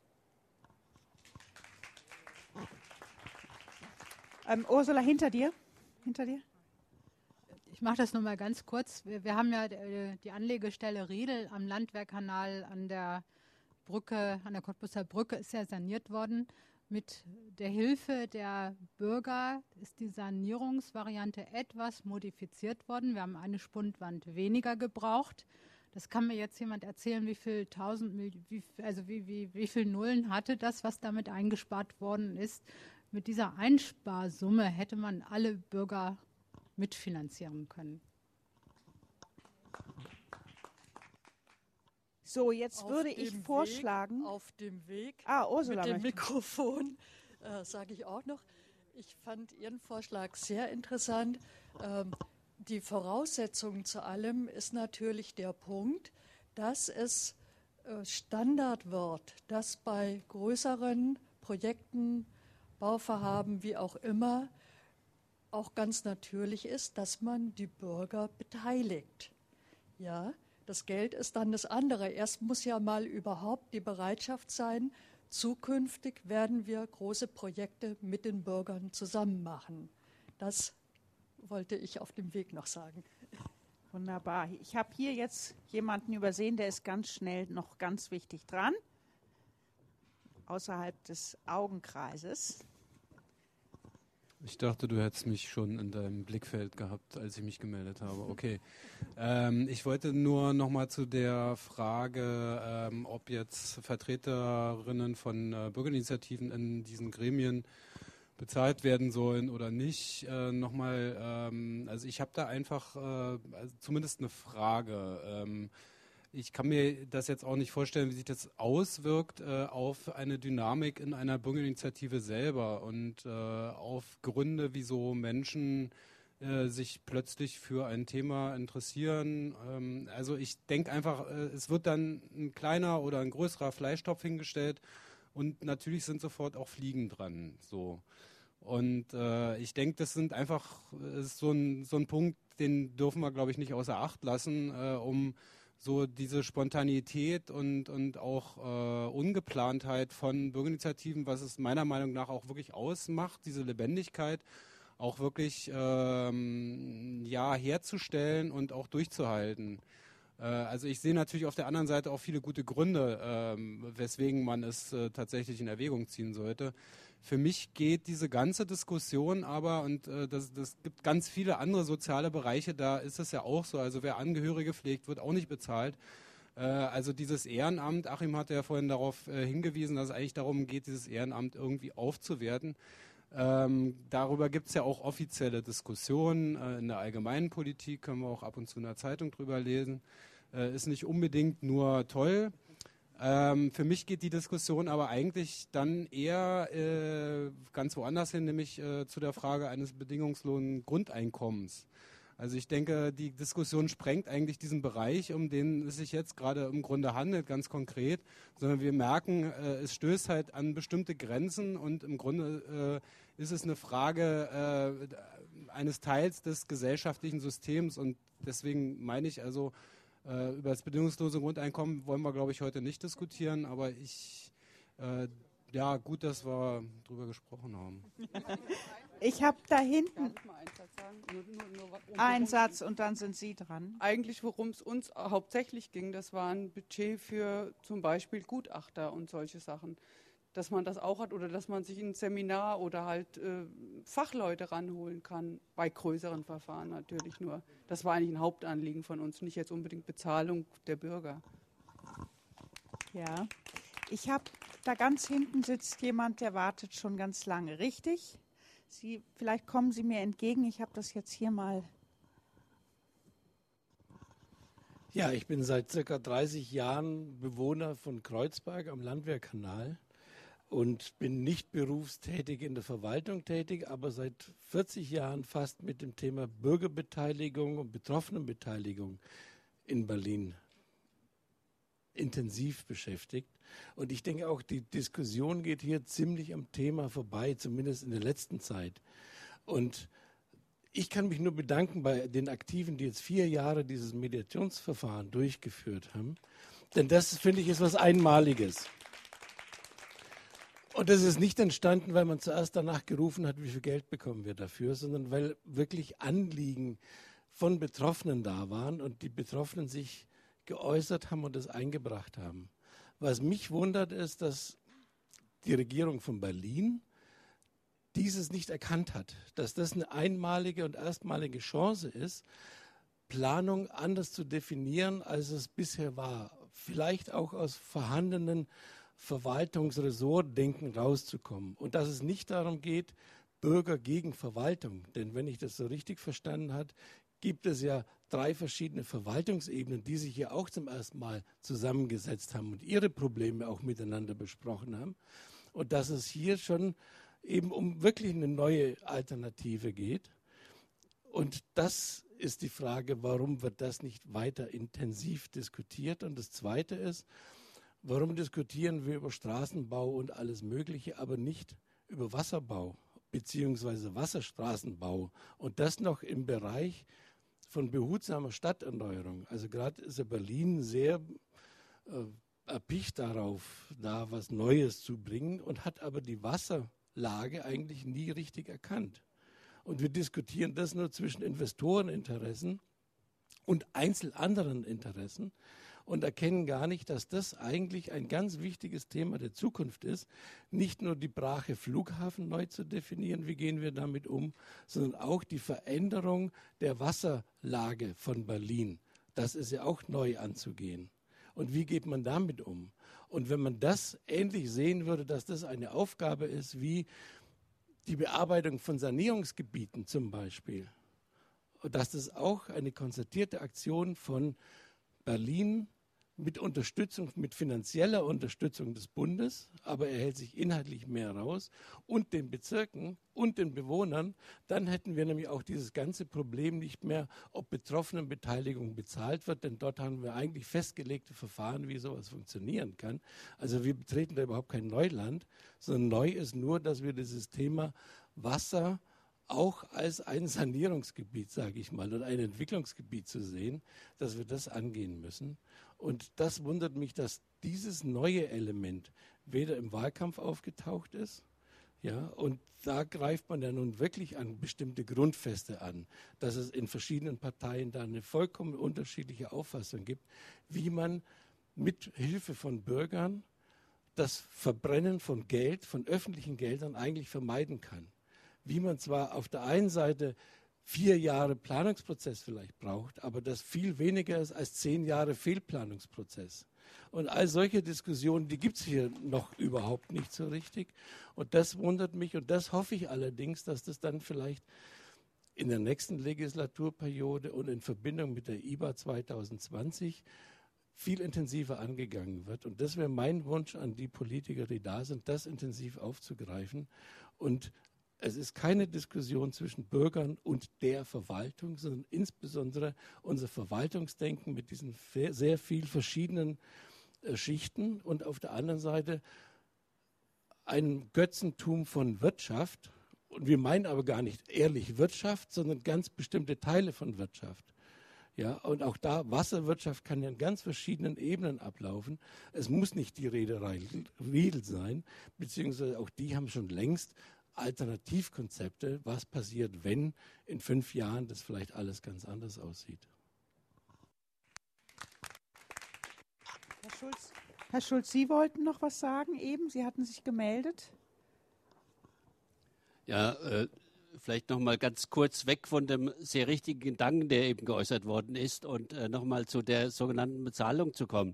Ursula, hinter dir. Hinter dir. Ich mache das nur mal ganz kurz. Wir haben ja die Anlegestelle Riedel am Landwehrkanal an der Brücke, an der Cottbuser Brücke ist ja saniert worden. Mit der Hilfe der Bürger ist die Sanierungsvariante etwas modifiziert worden. Wir haben eine Spundwand weniger gebraucht. Das kann mir jetzt jemand erzählen, wie viel Nullen hatte das, was damit eingespart worden ist. Mit dieser Einsparsumme hätte man alle Bürger mitfinanzieren können. So, jetzt würde ich vorschlagen. Auf dem Weg Ursula mit dem Mikrofon sage ich auch noch, ich fand Ihren Vorschlag sehr interessant. Die Voraussetzung zu allem ist natürlich der Punkt, dass es Standard wird, dass bei größeren Projekten, Bauvorhaben, wie auch immer, auch ganz natürlich ist, dass man die Bürger beteiligt. Ja, das Geld ist dann das andere. Erst muss ja mal überhaupt die Bereitschaft sein, zukünftig werden wir große Projekte mit den Bürgern zusammen machen. Das wollte ich auf dem Weg noch sagen. Wunderbar. Ich habe hier jetzt jemanden übersehen, der ist ganz schnell noch ganz wichtig dran. Außerhalb des Augenkreises. Ich dachte, du hättest mich schon in deinem Blickfeld gehabt, als ich mich gemeldet habe. Okay. Ich wollte nur noch mal zu der Frage, ob jetzt Vertreterinnen von Bürgerinitiativen in diesen Gremien bezahlt werden sollen oder nicht. Also ich habe da einfach zumindest eine Frage. Ich kann mir das jetzt auch nicht vorstellen, wie sich das auswirkt auf eine Dynamik in einer Bürgerinitiative selber und auf Gründe, wieso Menschen sich plötzlich für ein Thema interessieren. Also ich denke einfach, es wird dann ein kleiner oder ein größerer Fleischtopf hingestellt und natürlich sind sofort auch Fliegen dran. So. Und ich denke, das ist so ein Punkt, den dürfen wir, glaube ich, nicht außer Acht lassen, um so diese Spontanität und auch Ungeplantheit von Bürgerinitiativen, was es meiner Meinung nach auch wirklich ausmacht, diese Lebendigkeit auch wirklich herzustellen und auch durchzuhalten. Also ich sehe natürlich auf der anderen Seite auch viele gute Gründe, weswegen man es tatsächlich in Erwägung ziehen sollte. Für mich geht diese ganze Diskussion aber, und das gibt ganz viele andere soziale Bereiche, da ist es ja auch so, also wer Angehörige pflegt, wird auch nicht bezahlt. Also dieses Ehrenamt, Achim hat ja vorhin darauf hingewiesen, dass es eigentlich darum geht, dieses Ehrenamt irgendwie aufzuwerten. Darüber gibt es ja auch offizielle Diskussionen in der allgemeinen Politik, können wir auch ab und zu in der Zeitung drüber lesen. Ist nicht unbedingt nur toll. Für mich geht die Diskussion aber eigentlich dann eher ganz woanders hin, nämlich zu der Frage eines bedingungslosen Grundeinkommens. Also ich denke, die Diskussion sprengt eigentlich diesen Bereich, um den es sich jetzt gerade im Grunde handelt, ganz konkret, sondern wir merken, es stößt halt an bestimmte Grenzen und im Grunde ist es eine Frage eines Teils des gesellschaftlichen Systems und deswegen meine ich also, über das bedingungslose Grundeinkommen wollen wir, glaube ich, heute nicht diskutieren, aber gut, dass wir darüber gesprochen haben. Ich habe da hinten einen Satz und dann sind Sie dran. Eigentlich, worum es uns hauptsächlich ging, das war ein Budget für zum Beispiel Gutachter und solche Sachen. Dass man das auch hat oder dass man sich ein Seminar oder halt Fachleute ranholen kann, bei größeren Verfahren natürlich nur. Das war eigentlich ein Hauptanliegen von uns, nicht jetzt unbedingt Bezahlung der Bürger. Ja, ich habe, da ganz hinten sitzt jemand, der wartet schon ganz lange, richtig? Vielleicht kommen Sie mir entgegen, ich habe das jetzt hier mal. Ja, ich bin seit circa 30 Jahren Bewohner von Kreuzberg am Landwehrkanal und bin nicht berufstätig in der Verwaltung tätig, aber seit 40 Jahren fast mit dem Thema Bürgerbeteiligung und Betroffenenbeteiligung in Berlin intensiv beschäftigt. Und ich denke auch, die Diskussion geht hier ziemlich am Thema vorbei, zumindest in der letzten Zeit. Und ich kann mich nur bedanken bei den Aktiven, die jetzt 4 Jahre dieses Mediationsverfahren durchgeführt haben. Denn das, finde ich, ist was Einmaliges. Und das ist nicht entstanden, weil man zuerst danach gerufen hat, wie viel Geld bekommen wir dafür, sondern weil wirklich Anliegen von Betroffenen da waren und die Betroffenen sich geäußert haben und das eingebracht haben. Was mich wundert, ist, dass die Regierung von Berlin dieses nicht erkannt hat, dass das eine einmalige und erstmalige Chance ist, Planung anders zu definieren, als es bisher war. Vielleicht auch aus vorhandenen Verwaltungsressortdenken rauszukommen. Und dass es nicht darum geht, Bürger gegen Verwaltung. Denn wenn ich das so richtig verstanden habe, gibt es ja 3 verschiedene Verwaltungsebenen, die sich hier auch zum ersten Mal zusammengesetzt haben und ihre Probleme auch miteinander besprochen haben. Und dass es hier schon eben um wirklich eine neue Alternative geht. Und das ist die Frage, warum wird das nicht weiter intensiv diskutiert? Und das Zweite ist, warum diskutieren wir über Straßenbau und alles Mögliche, aber nicht über Wasserbau bzw. Wasserstraßenbau? Und das noch im Bereich von behutsamer Stadterneuerung. Also gerade ist ja Berlin sehr erpicht darauf, da was Neues zu bringen und hat aber die Wasserlage eigentlich nie richtig erkannt. Und wir diskutieren das nur zwischen Investoreninteressen und einzeln anderen Interessen. und erkennen gar nicht, dass das eigentlich ein ganz wichtiges Thema der Zukunft ist. Nicht nur die Brache Flughafen neu zu definieren, wie gehen wir damit um, sondern auch die Veränderung der Wasserlage von Berlin. Das ist ja auch neu anzugehen. Und wie geht man damit um? Und wenn man das ähnlich sehen würde, dass das eine Aufgabe ist wie die Bearbeitung von Sanierungsgebieten zum Beispiel, und dass das auch eine konzertierte Aktion von Berlin mit Unterstützung, mit finanzieller Unterstützung des Bundes, aber er hält sich inhaltlich mehr raus, und den Bezirken und den Bewohnern, dann hätten wir nämlich auch dieses ganze Problem nicht mehr, ob Betroffenenbeteiligung bezahlt wird, denn dort haben wir eigentlich festgelegte Verfahren, wie sowas funktionieren kann. Also wir betreten da überhaupt kein Neuland, sondern neu ist nur, dass wir dieses Thema Wasser auch als ein Sanierungsgebiet, sage ich mal, und ein Entwicklungsgebiet zu sehen, dass wir das angehen müssen. Und das wundert mich, dass dieses neue Element weder im Wahlkampf aufgetaucht ist, ja, und da greift man ja nun wirklich an bestimmte Grundfeste an, dass es in verschiedenen Parteien da eine vollkommen unterschiedliche Auffassung gibt, wie man mit Hilfe von Bürgern das Verbrennen von Geld, von öffentlichen Geldern eigentlich vermeiden kann. Wie man zwar auf der einen Seite 4 Jahre Planungsprozess vielleicht braucht, aber das viel weniger ist als 10 Jahre Fehlplanungsprozess. Und all solche Diskussionen, die gibt es hier noch überhaupt nicht so richtig. Und das wundert mich, und das hoffe ich allerdings, dass das dann vielleicht in der nächsten Legislaturperiode und in Verbindung mit der IBA 2020 viel intensiver angegangen wird. Und das wäre mein Wunsch an die Politiker, die da sind, das intensiv aufzugreifen. Und es ist keine Diskussion zwischen Bürgern und der Verwaltung, sondern insbesondere unser Verwaltungsdenken mit diesen sehr viel verschiedenen Schichten und auf der anderen Seite ein Götzentum von Wirtschaft. Und wir meinen aber gar nicht ehrlich Wirtschaft, sondern ganz bestimmte Teile von Wirtschaft. Ja, und auch da, Wasserwirtschaft kann ja in ganz verschiedenen Ebenen ablaufen. Es muss nicht die Reederei Riedl sein, beziehungsweise auch die haben schon längst Alternativkonzepte, was passiert, wenn in 5 Jahren das vielleicht alles ganz anders aussieht. Herr Schulz, Sie wollten noch was sagen eben? Sie hatten sich gemeldet. Ja, vielleicht noch mal ganz kurz weg von dem sehr richtigen Gedanken, der eben geäußert worden ist, und noch mal zu der sogenannten Bezahlung zu kommen.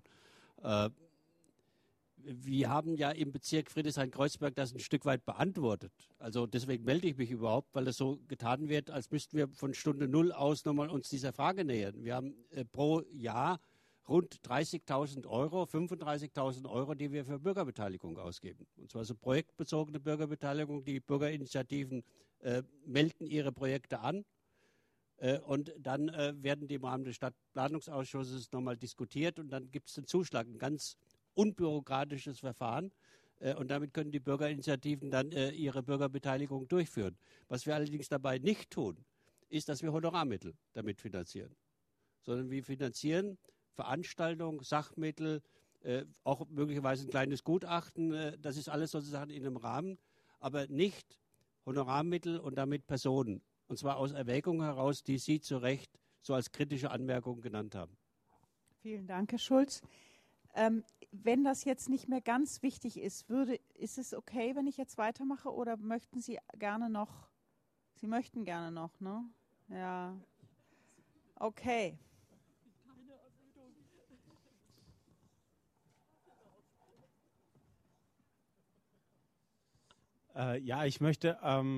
Wir haben ja im Bezirk Friedrichshain-Kreuzberg das ein Stück weit beantwortet. Also deswegen melde ich mich überhaupt, weil es so getan wird, als müssten wir von Stunde Null aus nochmal uns dieser Frage nähern. Wir haben pro Jahr rund 30.000 Euro, 35.000 Euro, die wir für Bürgerbeteiligung ausgeben. Und zwar so projektbezogene Bürgerbeteiligung. Die Bürgerinitiativen melden ihre Projekte an. Und dann werden die im Rahmen des Stadtplanungsausschusses nochmal diskutiert, und dann gibt es den Zuschlag, ein ganz unbürokratisches Verfahren, und damit können die Bürgerinitiativen dann ihre Bürgerbeteiligung durchführen. Was wir allerdings dabei nicht tun, ist, dass wir Honorarmittel damit finanzieren, sondern wir finanzieren Veranstaltungen, Sachmittel, auch möglicherweise ein kleines Gutachten, das ist alles sozusagen in einem Rahmen, aber nicht Honorarmittel und damit Personen, und zwar aus Erwägungen heraus, die Sie zu Recht so als kritische Anmerkung genannt haben. Vielen Dank, Herr Schulz. Wenn das jetzt nicht mehr ganz wichtig ist, ist es okay, wenn ich jetzt weitermache, oder möchten Sie gerne noch? Sie möchten gerne noch, ne? Ja. Okay. Ja, ich möchte,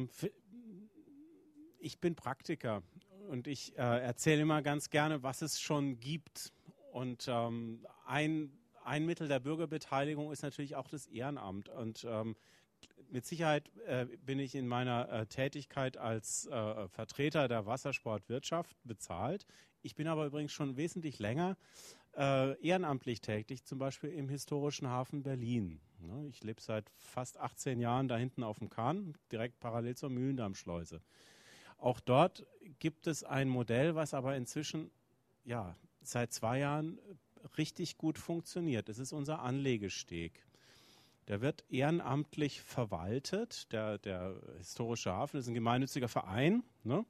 ich bin Praktiker und ich erzähle immer ganz gerne, was es schon gibt. Und ein Mittel der Bürgerbeteiligung ist natürlich auch das Ehrenamt. Und mit Sicherheit bin ich in meiner Tätigkeit als Vertreter der Wassersportwirtschaft bezahlt. Ich bin aber übrigens schon wesentlich länger ehrenamtlich tätig, zum Beispiel im historischen Hafen Berlin. Ich lebe seit fast 18 Jahren da hinten auf dem Kahn, direkt parallel zur Mühlendammschleuse. Auch dort gibt es ein Modell, was aber inzwischen seit 2 Jahren richtig gut funktioniert. Das ist unser Anlegesteg. Der wird ehrenamtlich verwaltet. Der historische Hafen ist ein gemeinnütziger Verein, ne?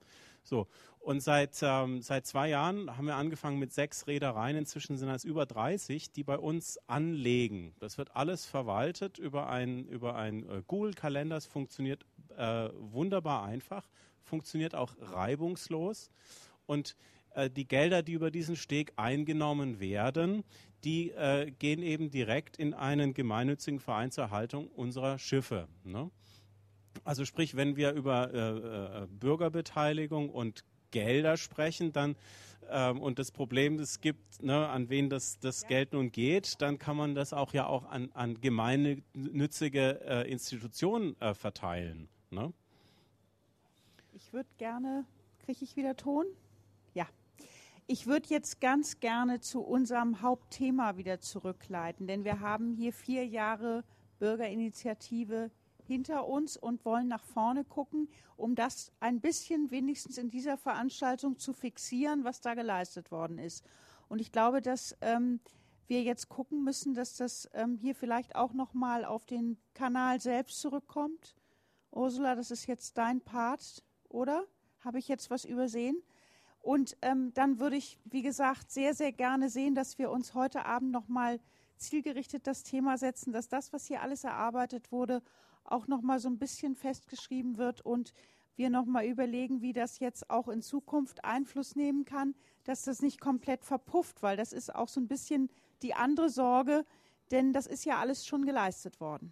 So, und seit 2 Jahren haben wir angefangen mit 6 Reedereien, inzwischen sind es über 30, die bei uns anlegen. Das wird alles verwaltet über ein Google-Kalender, es funktioniert wunderbar einfach, funktioniert auch reibungslos und die Gelder, die über diesen Steg eingenommen werden, die gehen eben direkt in einen gemeinnützigen Verein zur Erhaltung unserer Schiffe, ne? Also sprich, wenn wir über Bürgerbeteiligung und Gelder sprechen, dann und das Problem, das gibt, ne, an wen das Geld nun geht, dann kann man das auch an gemeinnützige Institutionen verteilen, ne? Ich würde gerne, kriege ich wieder Ton? Ja. Ich würde jetzt ganz gerne zu unserem Hauptthema wieder zurückleiten, denn wir haben hier 4 Jahre Bürgerinitiative hinter uns und wollen nach vorne gucken, um das ein bisschen wenigstens in dieser Veranstaltung zu fixieren, was da geleistet worden ist. Und ich glaube, dass wir jetzt gucken müssen, dass das hier vielleicht auch nochmal auf den Kanal selbst zurückkommt. Ursula, das ist jetzt dein Part, oder? Habe ich jetzt was übersehen? Und dann würde ich, wie gesagt, sehr, sehr gerne sehen, dass wir uns heute Abend nochmal zielgerichtet das Thema setzen, dass das, was hier alles erarbeitet wurde, auch nochmal so ein bisschen festgeschrieben wird und wir nochmal überlegen, wie das jetzt auch in Zukunft Einfluss nehmen kann, dass das nicht komplett verpufft, weil das ist auch so ein bisschen die andere Sorge, denn das ist ja alles schon geleistet worden.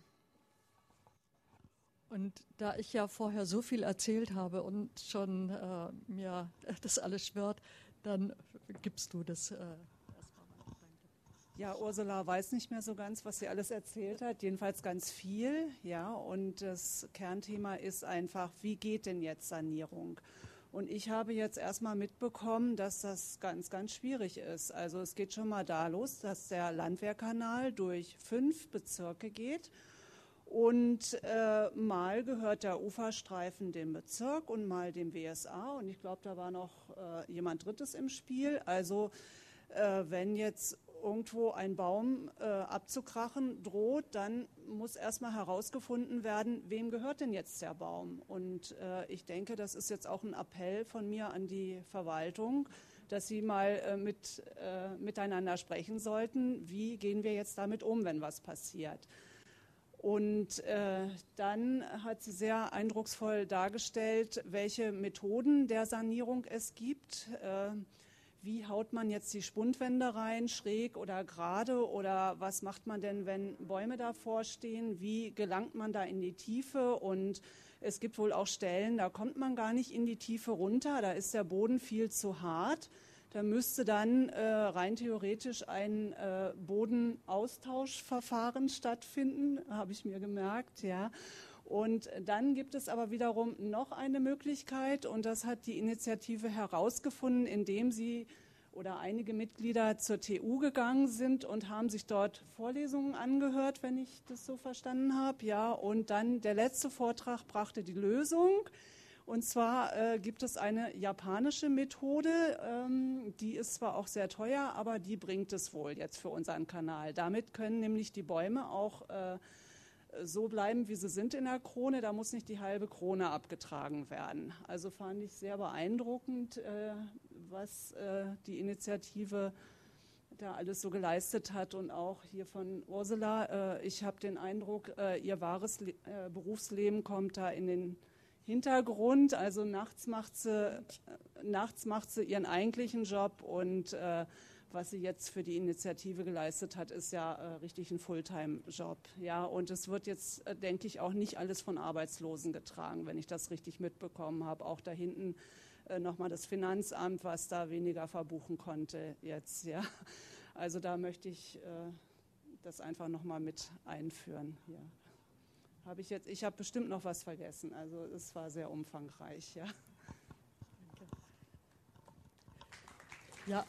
Und da ich ja vorher so viel erzählt habe und schon mir das alles schwirrt, dann gibst du das Ja, Ursula weiß nicht mehr so ganz, was sie alles erzählt hat, jedenfalls ganz viel. Ja, und das Kernthema ist einfach, wie geht denn jetzt Sanierung? Und ich habe jetzt erstmal mitbekommen, dass das ganz, ganz schwierig ist. Also es geht schon mal da los, dass der Landwehrkanal durch 5 Bezirke geht. Und mal gehört der Uferstreifen dem Bezirk und mal dem WSA. Und ich glaube, da war noch jemand Drittes im Spiel. Also wenn jetzt irgendwo ein Baum abzukrachen droht, dann muss erstmal herausgefunden werden, wem gehört denn jetzt der Baum. Und ich denke, das ist jetzt auch ein Appell von mir an die Verwaltung, dass sie mal miteinander sprechen sollten, wie gehen wir jetzt damit um, wenn was passiert. Und dann hat sie sehr eindrucksvoll dargestellt, welche Methoden der Sanierung es gibt. Wie haut man jetzt die Spundwände rein, schräg oder gerade? Oder was macht man denn, wenn Bäume davor stehen? Wie gelangt man da in die Tiefe? Und es gibt wohl auch Stellen, da kommt man gar nicht in die Tiefe runter. Da ist der Boden viel zu hart. Da müsste dann rein theoretisch ein Bodenaustauschverfahren stattfinden, habe ich mir gemerkt, ja. Und dann gibt es aber wiederum noch eine Möglichkeit, und das hat die Initiative herausgefunden, indem sie oder einige Mitglieder zur TU gegangen sind und haben sich dort Vorlesungen angehört, wenn ich das so verstanden habe. Ja, und dann der letzte Vortrag brachte die Lösung. Und zwar gibt es eine japanische Methode, die ist zwar auch sehr teuer, aber die bringt es wohl jetzt für unseren Kanal. Damit können nämlich die Bäume auch so bleiben, wie sie sind in der Krone. Da muss nicht die halbe Krone abgetragen werden. Also fand ich sehr beeindruckend, was die Initiative da alles so geleistet hat. Und auch hier von Ursula. Ich habe den Eindruck, ihr wahres Berufsleben kommt da in den Hintergrund. Also nachts macht sie ihren eigentlichen Job und was sie jetzt für die Initiative geleistet hat, ist ja richtig ein Fulltime-Job. Ja, und es wird jetzt, denke ich, auch nicht alles von Arbeitslosen getragen, wenn ich das richtig mitbekommen habe. Auch da hinten nochmal das Finanzamt, was da weniger verbuchen konnte jetzt. Ja, also da möchte ich das einfach nochmal mit einführen. Ja. Ich habe bestimmt noch was vergessen. Also es war sehr umfangreich. Ja. Ja.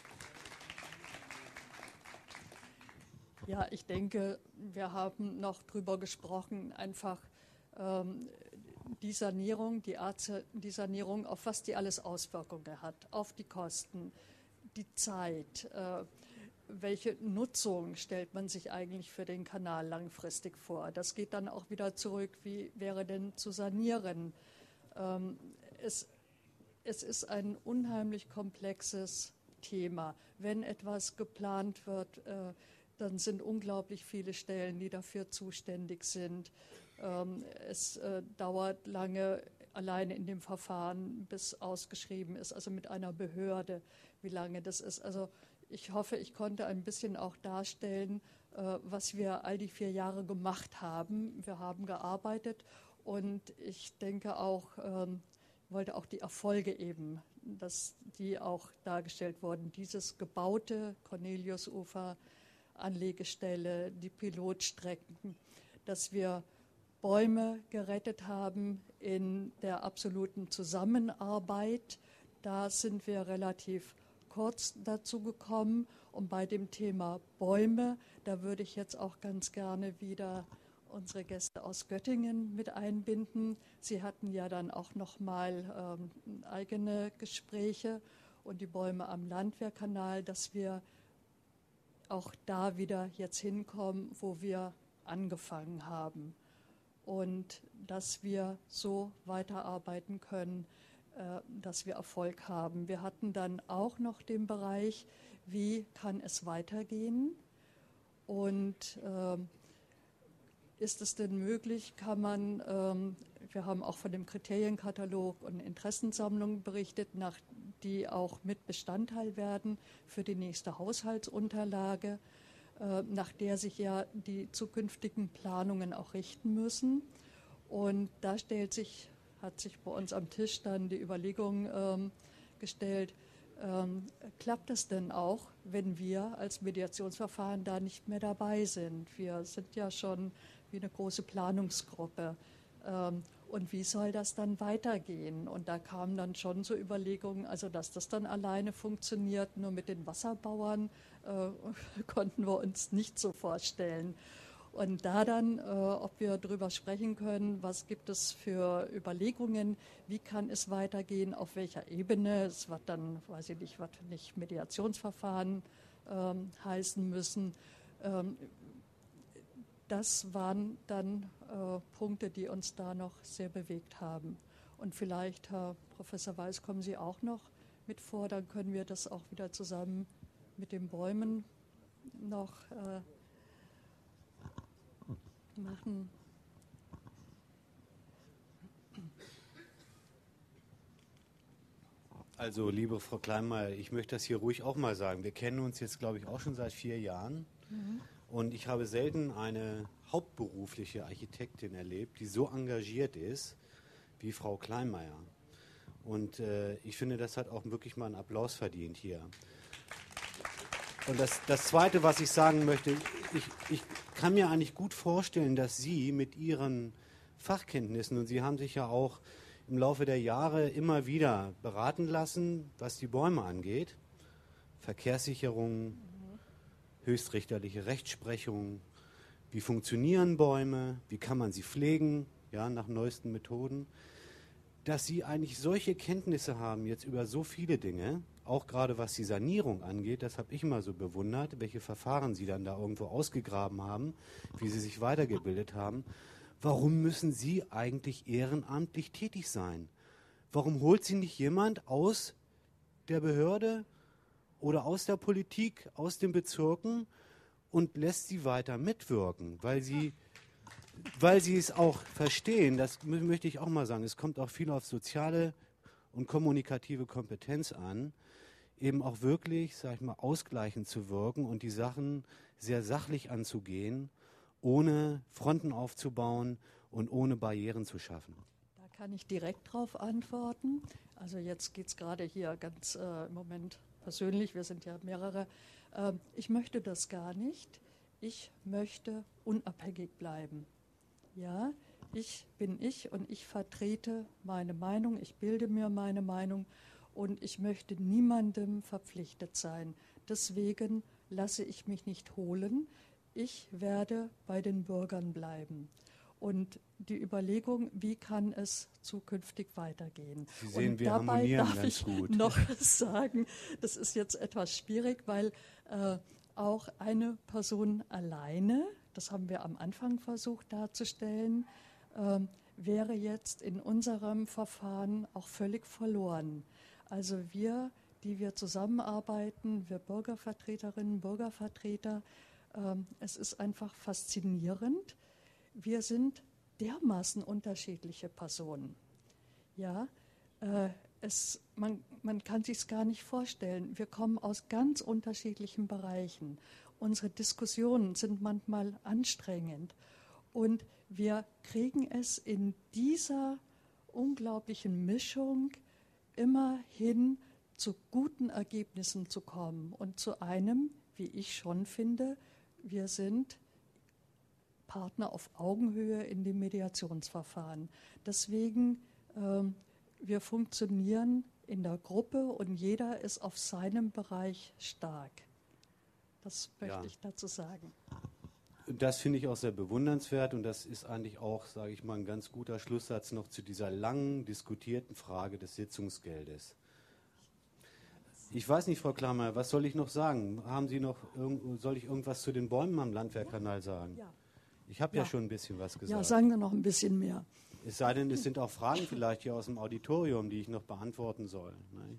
Ja, ich denke, wir haben noch drüber gesprochen, einfach die Sanierung, die Sanierung, auf was die alles Auswirkungen hat, auf die Kosten, die Zeit, welche Nutzung stellt man sich eigentlich für den Kanal langfristig vor. Das geht dann auch wieder zurück, wie wäre denn zu sanieren. Es es ist ein unheimlich komplexes Thema. Wenn etwas geplant wird, dann sind unglaublich viele Stellen, die dafür zuständig sind. Es dauert lange alleine in dem Verfahren, bis ausgeschrieben ist, also mit einer Behörde, wie lange das ist. Also ich hoffe, ich konnte ein bisschen auch darstellen, was wir all die 4 Jahre gemacht haben. Wir haben gearbeitet und ich denke auch, wollte auch die Erfolge eben, dass die auch dargestellt wurden. Dieses gebaute Corneliusufer, Anlegestelle, die Pilotstrecken, dass wir Bäume gerettet haben in der absoluten Zusammenarbeit. Da sind wir relativ kurz dazu gekommen. Und bei dem Thema Bäume, da würde ich jetzt auch ganz gerne wieder unsere Gäste aus Göttingen mit einbinden. Sie hatten ja dann auch noch mal eigene Gespräche und die Bäume am Landwehrkanal, dass wir auch da wieder jetzt hinkommen, wo wir angefangen haben und dass wir so weiterarbeiten können, dass wir Erfolg haben. Wir hatten dann auch noch den Bereich, wie kann es weitergehen und ist es denn möglich, kann man, wir haben auch von dem Kriterienkatalog und Interessensammlung berichtet, die auch mit Bestandteil werden für die nächste Haushaltsunterlage, nach der sich ja die zukünftigen Planungen auch richten müssen. Und da hat sich bei uns am Tisch dann die Überlegung gestellt, klappt es denn auch, wenn wir als Mediationsverfahren da nicht mehr dabei sind? Wir sind ja schon wie eine große Planungsgruppe. Und wie soll das dann weitergehen? Und da kamen dann schon so Überlegungen, also dass das dann alleine funktioniert, nur mit den Wasserbauern konnten wir uns nicht so vorstellen. Und da dann, ob wir darüber sprechen können, was gibt es für Überlegungen, wie kann es weitergehen, auf welcher Ebene, es wird dann, weiß ich nicht, was nicht Mediationsverfahren heißen müssen. Das waren dann Punkte, die uns da noch sehr bewegt haben. Und vielleicht, Herr Professor Weiß, kommen Sie auch noch mit vor, dann können wir das auch wieder zusammen mit den Bäumen noch machen. Also, liebe Frau Kleinmeier, ich möchte das hier ruhig auch mal sagen. Wir kennen uns jetzt, glaube ich, auch schon seit 4 Jahren. Und ich habe selten eine hauptberufliche Architektin erlebt, die so engagiert ist wie Frau Kleinmeier. Und ich finde, das hat auch wirklich mal einen Applaus verdient hier. Und das Zweite, was ich sagen möchte, ich kann mir eigentlich gut vorstellen, dass Sie mit Ihren Fachkenntnissen, und Sie haben sich ja auch im Laufe der Jahre immer wieder beraten lassen, was die Bäume angeht, Verkehrssicherung, höchstrichterliche Rechtsprechung, wie funktionieren Bäume, wie kann man sie pflegen, ja, nach neuesten Methoden, dass Sie eigentlich solche Kenntnisse haben jetzt über so viele Dinge, auch gerade was die Sanierung angeht, das habe ich immer so bewundert, welche Verfahren Sie dann da irgendwo ausgegraben haben, wie Sie sich weitergebildet haben. Warum müssen Sie eigentlich ehrenamtlich tätig sein? Warum holt Sie nicht jemand aus der Behörde oder aus der Politik, aus den Bezirken und lässt sie weiter mitwirken, weil sie es auch verstehen, das möchte ich auch mal sagen, es kommt auch viel auf soziale und kommunikative Kompetenz an, eben auch wirklich, sag ich mal, ausgleichend zu wirken und die Sachen sehr sachlich anzugehen, ohne Fronten aufzubauen und ohne Barrieren zu schaffen. Da kann ich direkt drauf antworten. Also jetzt geht es gerade hier ganz im Moment persönlich, wir sind ja mehrere. Ich möchte das gar nicht. Ich möchte unabhängig bleiben. Ja, ich bin ich und ich vertrete meine Meinung, ich bilde mir meine Meinung und ich möchte niemandem verpflichtet sein. Deswegen lasse ich mich nicht holen. Ich werde bei den Bürgern bleiben. Und die Überlegung, wie kann es zukünftig weitergehen? Sie sehen, und wir dabei harmonieren darf ganz ich gut. noch sagen, das ist jetzt etwas schwierig, weil auch eine Person alleine, das haben wir am Anfang versucht darzustellen, wäre jetzt in unserem Verfahren auch völlig verloren. Also wir, die wir zusammenarbeiten, wir Bürgervertreterinnen, Bürgervertreter, es ist einfach faszinierend. Wir sind dermaßen unterschiedliche Personen. Ja, man kann sich es gar nicht vorstellen. Wir kommen aus ganz unterschiedlichen Bereichen. Unsere Diskussionen sind manchmal anstrengend. Und wir kriegen es in dieser unglaublichen Mischung immer hin, zu guten Ergebnissen zu kommen. Und zu einem, wie ich schon finde, wir sind Partner auf Augenhöhe in dem Mediationsverfahren. Deswegen, wir funktionieren in der Gruppe und jeder ist auf seinem Bereich stark. Das möchte ich dazu sagen. Das finde ich auch sehr bewundernswert und das ist eigentlich auch, sage ich mal, ein ganz guter Schlusssatz noch zu dieser langen diskutierten Frage des Sitzungsgeldes. Ich weiß nicht, Frau Klammer, was soll ich noch sagen? Soll ich irgendwas zu den Bäumen am Landwehrkanal sagen? Ja. Ich habe ja schon ein bisschen was gesagt. Ja, sagen wir noch ein bisschen mehr. Es sei denn, es sind auch Fragen vielleicht hier aus dem Auditorium, die ich noch beantworten soll.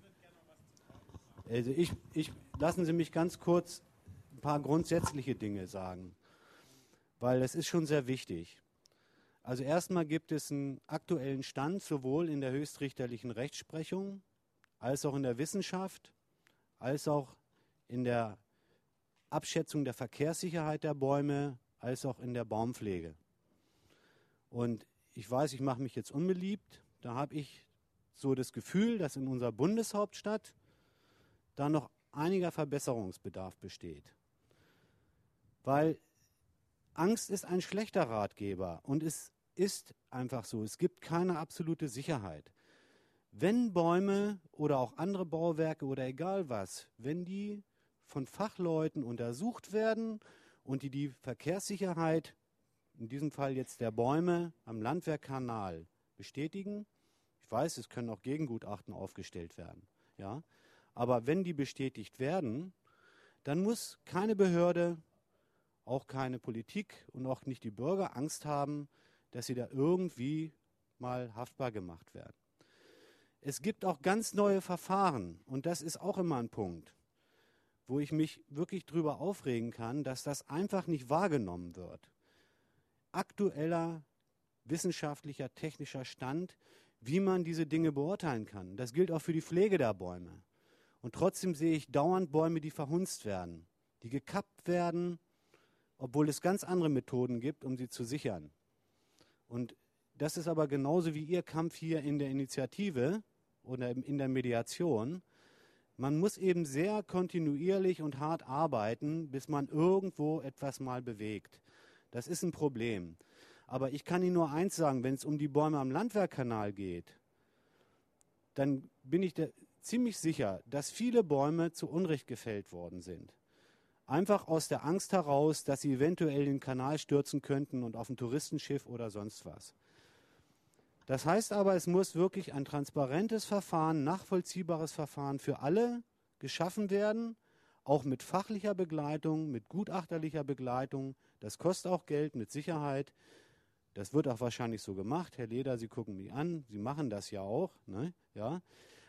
Also lassen Sie mich ganz kurz ein paar grundsätzliche Dinge sagen, weil das ist schon sehr wichtig. Also erstmal gibt es einen aktuellen Stand sowohl in der höchstrichterlichen Rechtsprechung als auch in der Wissenschaft, als auch in der Abschätzung der Verkehrssicherheit der Bäume, als auch in der Baumpflege. Und ich weiß, ich mache mich jetzt unbeliebt, da habe ich so das Gefühl, dass in unserer Bundeshauptstadt da noch einiger Verbesserungsbedarf besteht. Weil Angst ist ein schlechter Ratgeber und es ist einfach so, es gibt keine absolute Sicherheit. Wenn Bäume oder auch andere Bauwerke oder egal was, wenn die von Fachleuten untersucht werden und die Verkehrssicherheit, in diesem Fall jetzt der Bäume am Landwehrkanal, bestätigen, ich weiß, es können auch Gegengutachten aufgestellt werden, ja, aber wenn die bestätigt werden, dann muss keine Behörde, auch keine Politik und auch nicht die Bürger Angst haben, dass sie da irgendwie mal haftbar gemacht werden. Es gibt auch ganz neue Verfahren und das ist auch immer ein Punkt, wo ich mich wirklich drüber aufregen kann, dass das einfach nicht wahrgenommen wird. Aktueller wissenschaftlicher, technischer Stand, wie man diese Dinge beurteilen kann. Das gilt auch für die Pflege der Bäume. Und trotzdem sehe ich dauernd Bäume, die verhunzt werden, die gekappt werden, obwohl es ganz andere Methoden gibt, um sie zu sichern. Und das ist aber genauso wie Ihr Kampf hier in der Initiative oder in der Mediation. Man muss eben sehr kontinuierlich und hart arbeiten, bis man irgendwo etwas mal bewegt. Das ist ein Problem. Aber ich kann Ihnen nur eins sagen, wenn es um die Bäume am Landwehrkanal geht, dann bin ich ziemlich sicher, dass viele Bäume zu Unrecht gefällt worden sind. Einfach aus der Angst heraus, dass sie eventuell den Kanal stürzen könnten und auf ein Touristenschiff oder sonst was. Das heißt aber, es muss wirklich ein transparentes Verfahren, nachvollziehbares Verfahren für alle geschaffen werden, auch mit fachlicher Begleitung, mit gutachterlicher Begleitung. Das kostet auch Geld, mit Sicherheit. Das wird auch wahrscheinlich so gemacht. Herr Leder, Sie gucken mich an, Sie machen das ja auch, ne? Ja.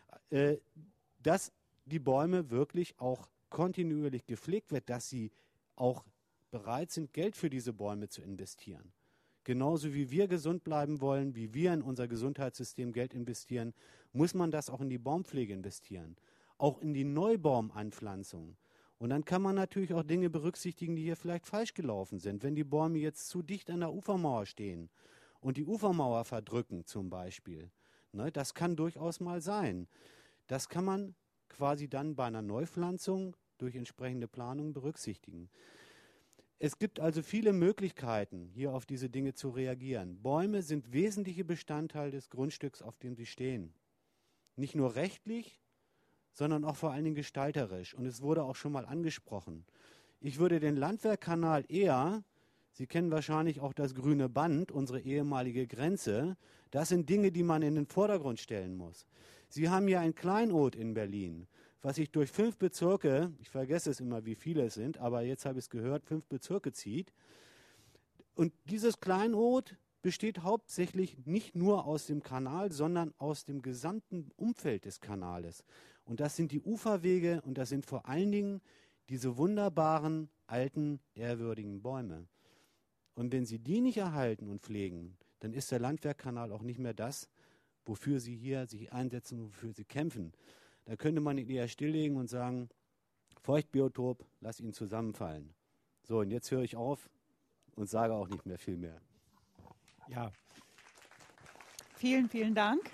Dass die Bäume wirklich auch kontinuierlich gepflegt wird, dass sie auch bereit sind, Geld für diese Bäume zu investieren. Genauso wie wir gesund bleiben wollen, wie wir in unser Gesundheitssystem Geld investieren, muss man das auch in die Baumpflege investieren, auch in die Neubaumanpflanzung. Und dann kann man natürlich auch Dinge berücksichtigen, die hier vielleicht falsch gelaufen sind. Wenn die Bäume jetzt zu dicht an der Ufermauer stehen und die Ufermauer verdrücken zum Beispiel, ne, das kann durchaus mal sein. Das kann man quasi dann bei einer Neupflanzung durch entsprechende Planung berücksichtigen. Es gibt also viele Möglichkeiten, hier auf diese Dinge zu reagieren. Bäume sind wesentliche Bestandteil des Grundstücks, auf dem sie stehen. Nicht nur rechtlich, sondern auch vor allen Dingen gestalterisch. Und es wurde auch schon mal angesprochen. Ich würde den Landwehrkanal eher, Sie kennen wahrscheinlich auch das grüne Band, unsere ehemalige Grenze, das sind Dinge, die man in den Vordergrund stellen muss. Sie haben ja ein Kleinod in Berlin, was sich durch 5 Bezirke, ich vergesse es immer, wie viele es sind, aber jetzt habe ich es gehört, 5 Bezirke zieht. Und dieses Kleinod besteht hauptsächlich nicht nur aus dem Kanal, sondern aus dem gesamten Umfeld des Kanales. Und das sind die Uferwege und das sind vor allen Dingen diese wunderbaren, alten, ehrwürdigen Bäume. Und wenn Sie die nicht erhalten und pflegen, dann ist der Landwehrkanal auch nicht mehr das, wofür Sie hier sich einsetzen und wofür Sie kämpfen. Da könnte man ihn eher stilllegen und sagen, Feuchtbiotop, lass ihn zusammenfallen. So, und jetzt höre ich auf und sage auch nicht mehr viel mehr. Ja. Vielen, vielen Dank.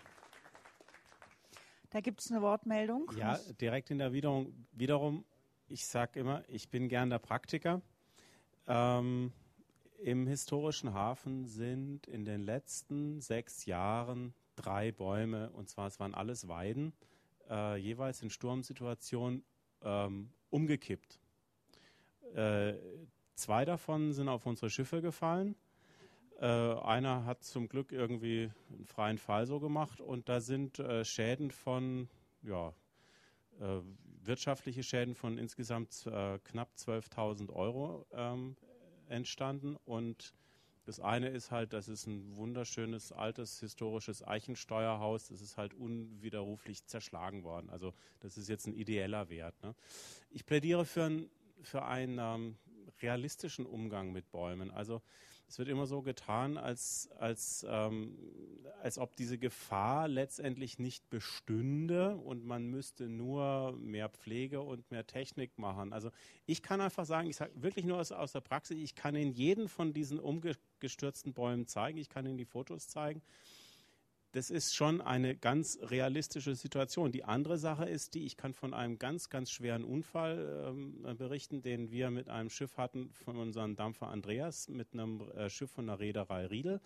Da gibt es eine Wortmeldung. Ja, direkt in der wiederum, ich sage immer, ich bin gern der Praktiker. Im historischen Hafen sind in den letzten 6 Jahren 3 Bäume, und zwar es waren alles Weiden, jeweils in Sturmsituationen umgekippt. 2 davon sind auf unsere Schiffe gefallen. Einer hat zum Glück irgendwie einen freien Fall so gemacht und da sind Schäden von, wirtschaftliche Schäden von insgesamt knapp 12.000 Euro entstanden. Und das eine ist halt, das ist ein wunderschönes, altes, historisches Eichensteuerhaus, das ist halt unwiderruflich zerschlagen worden. Also das ist jetzt ein ideeller Wert. Ne? Ich plädiere für einen realistischen Umgang mit Bäumen. Also es wird immer so getan, als ob diese Gefahr letztendlich nicht bestünde und man müsste nur mehr Pflege und mehr Technik machen. Also ich kann einfach sagen, ich sage wirklich nur aus der Praxis, ich kann Ihnen jeden von diesen umgestürzten Bäumen zeigen, ich kann Ihnen die Fotos zeigen. Das ist schon eine ganz realistische Situation. Die andere Sache ist ich kann von einem ganz, ganz schweren Unfall berichten, den wir mit einem Schiff hatten von unserem Dampfer Andreas, mit einem Schiff von der Reederei Riedel.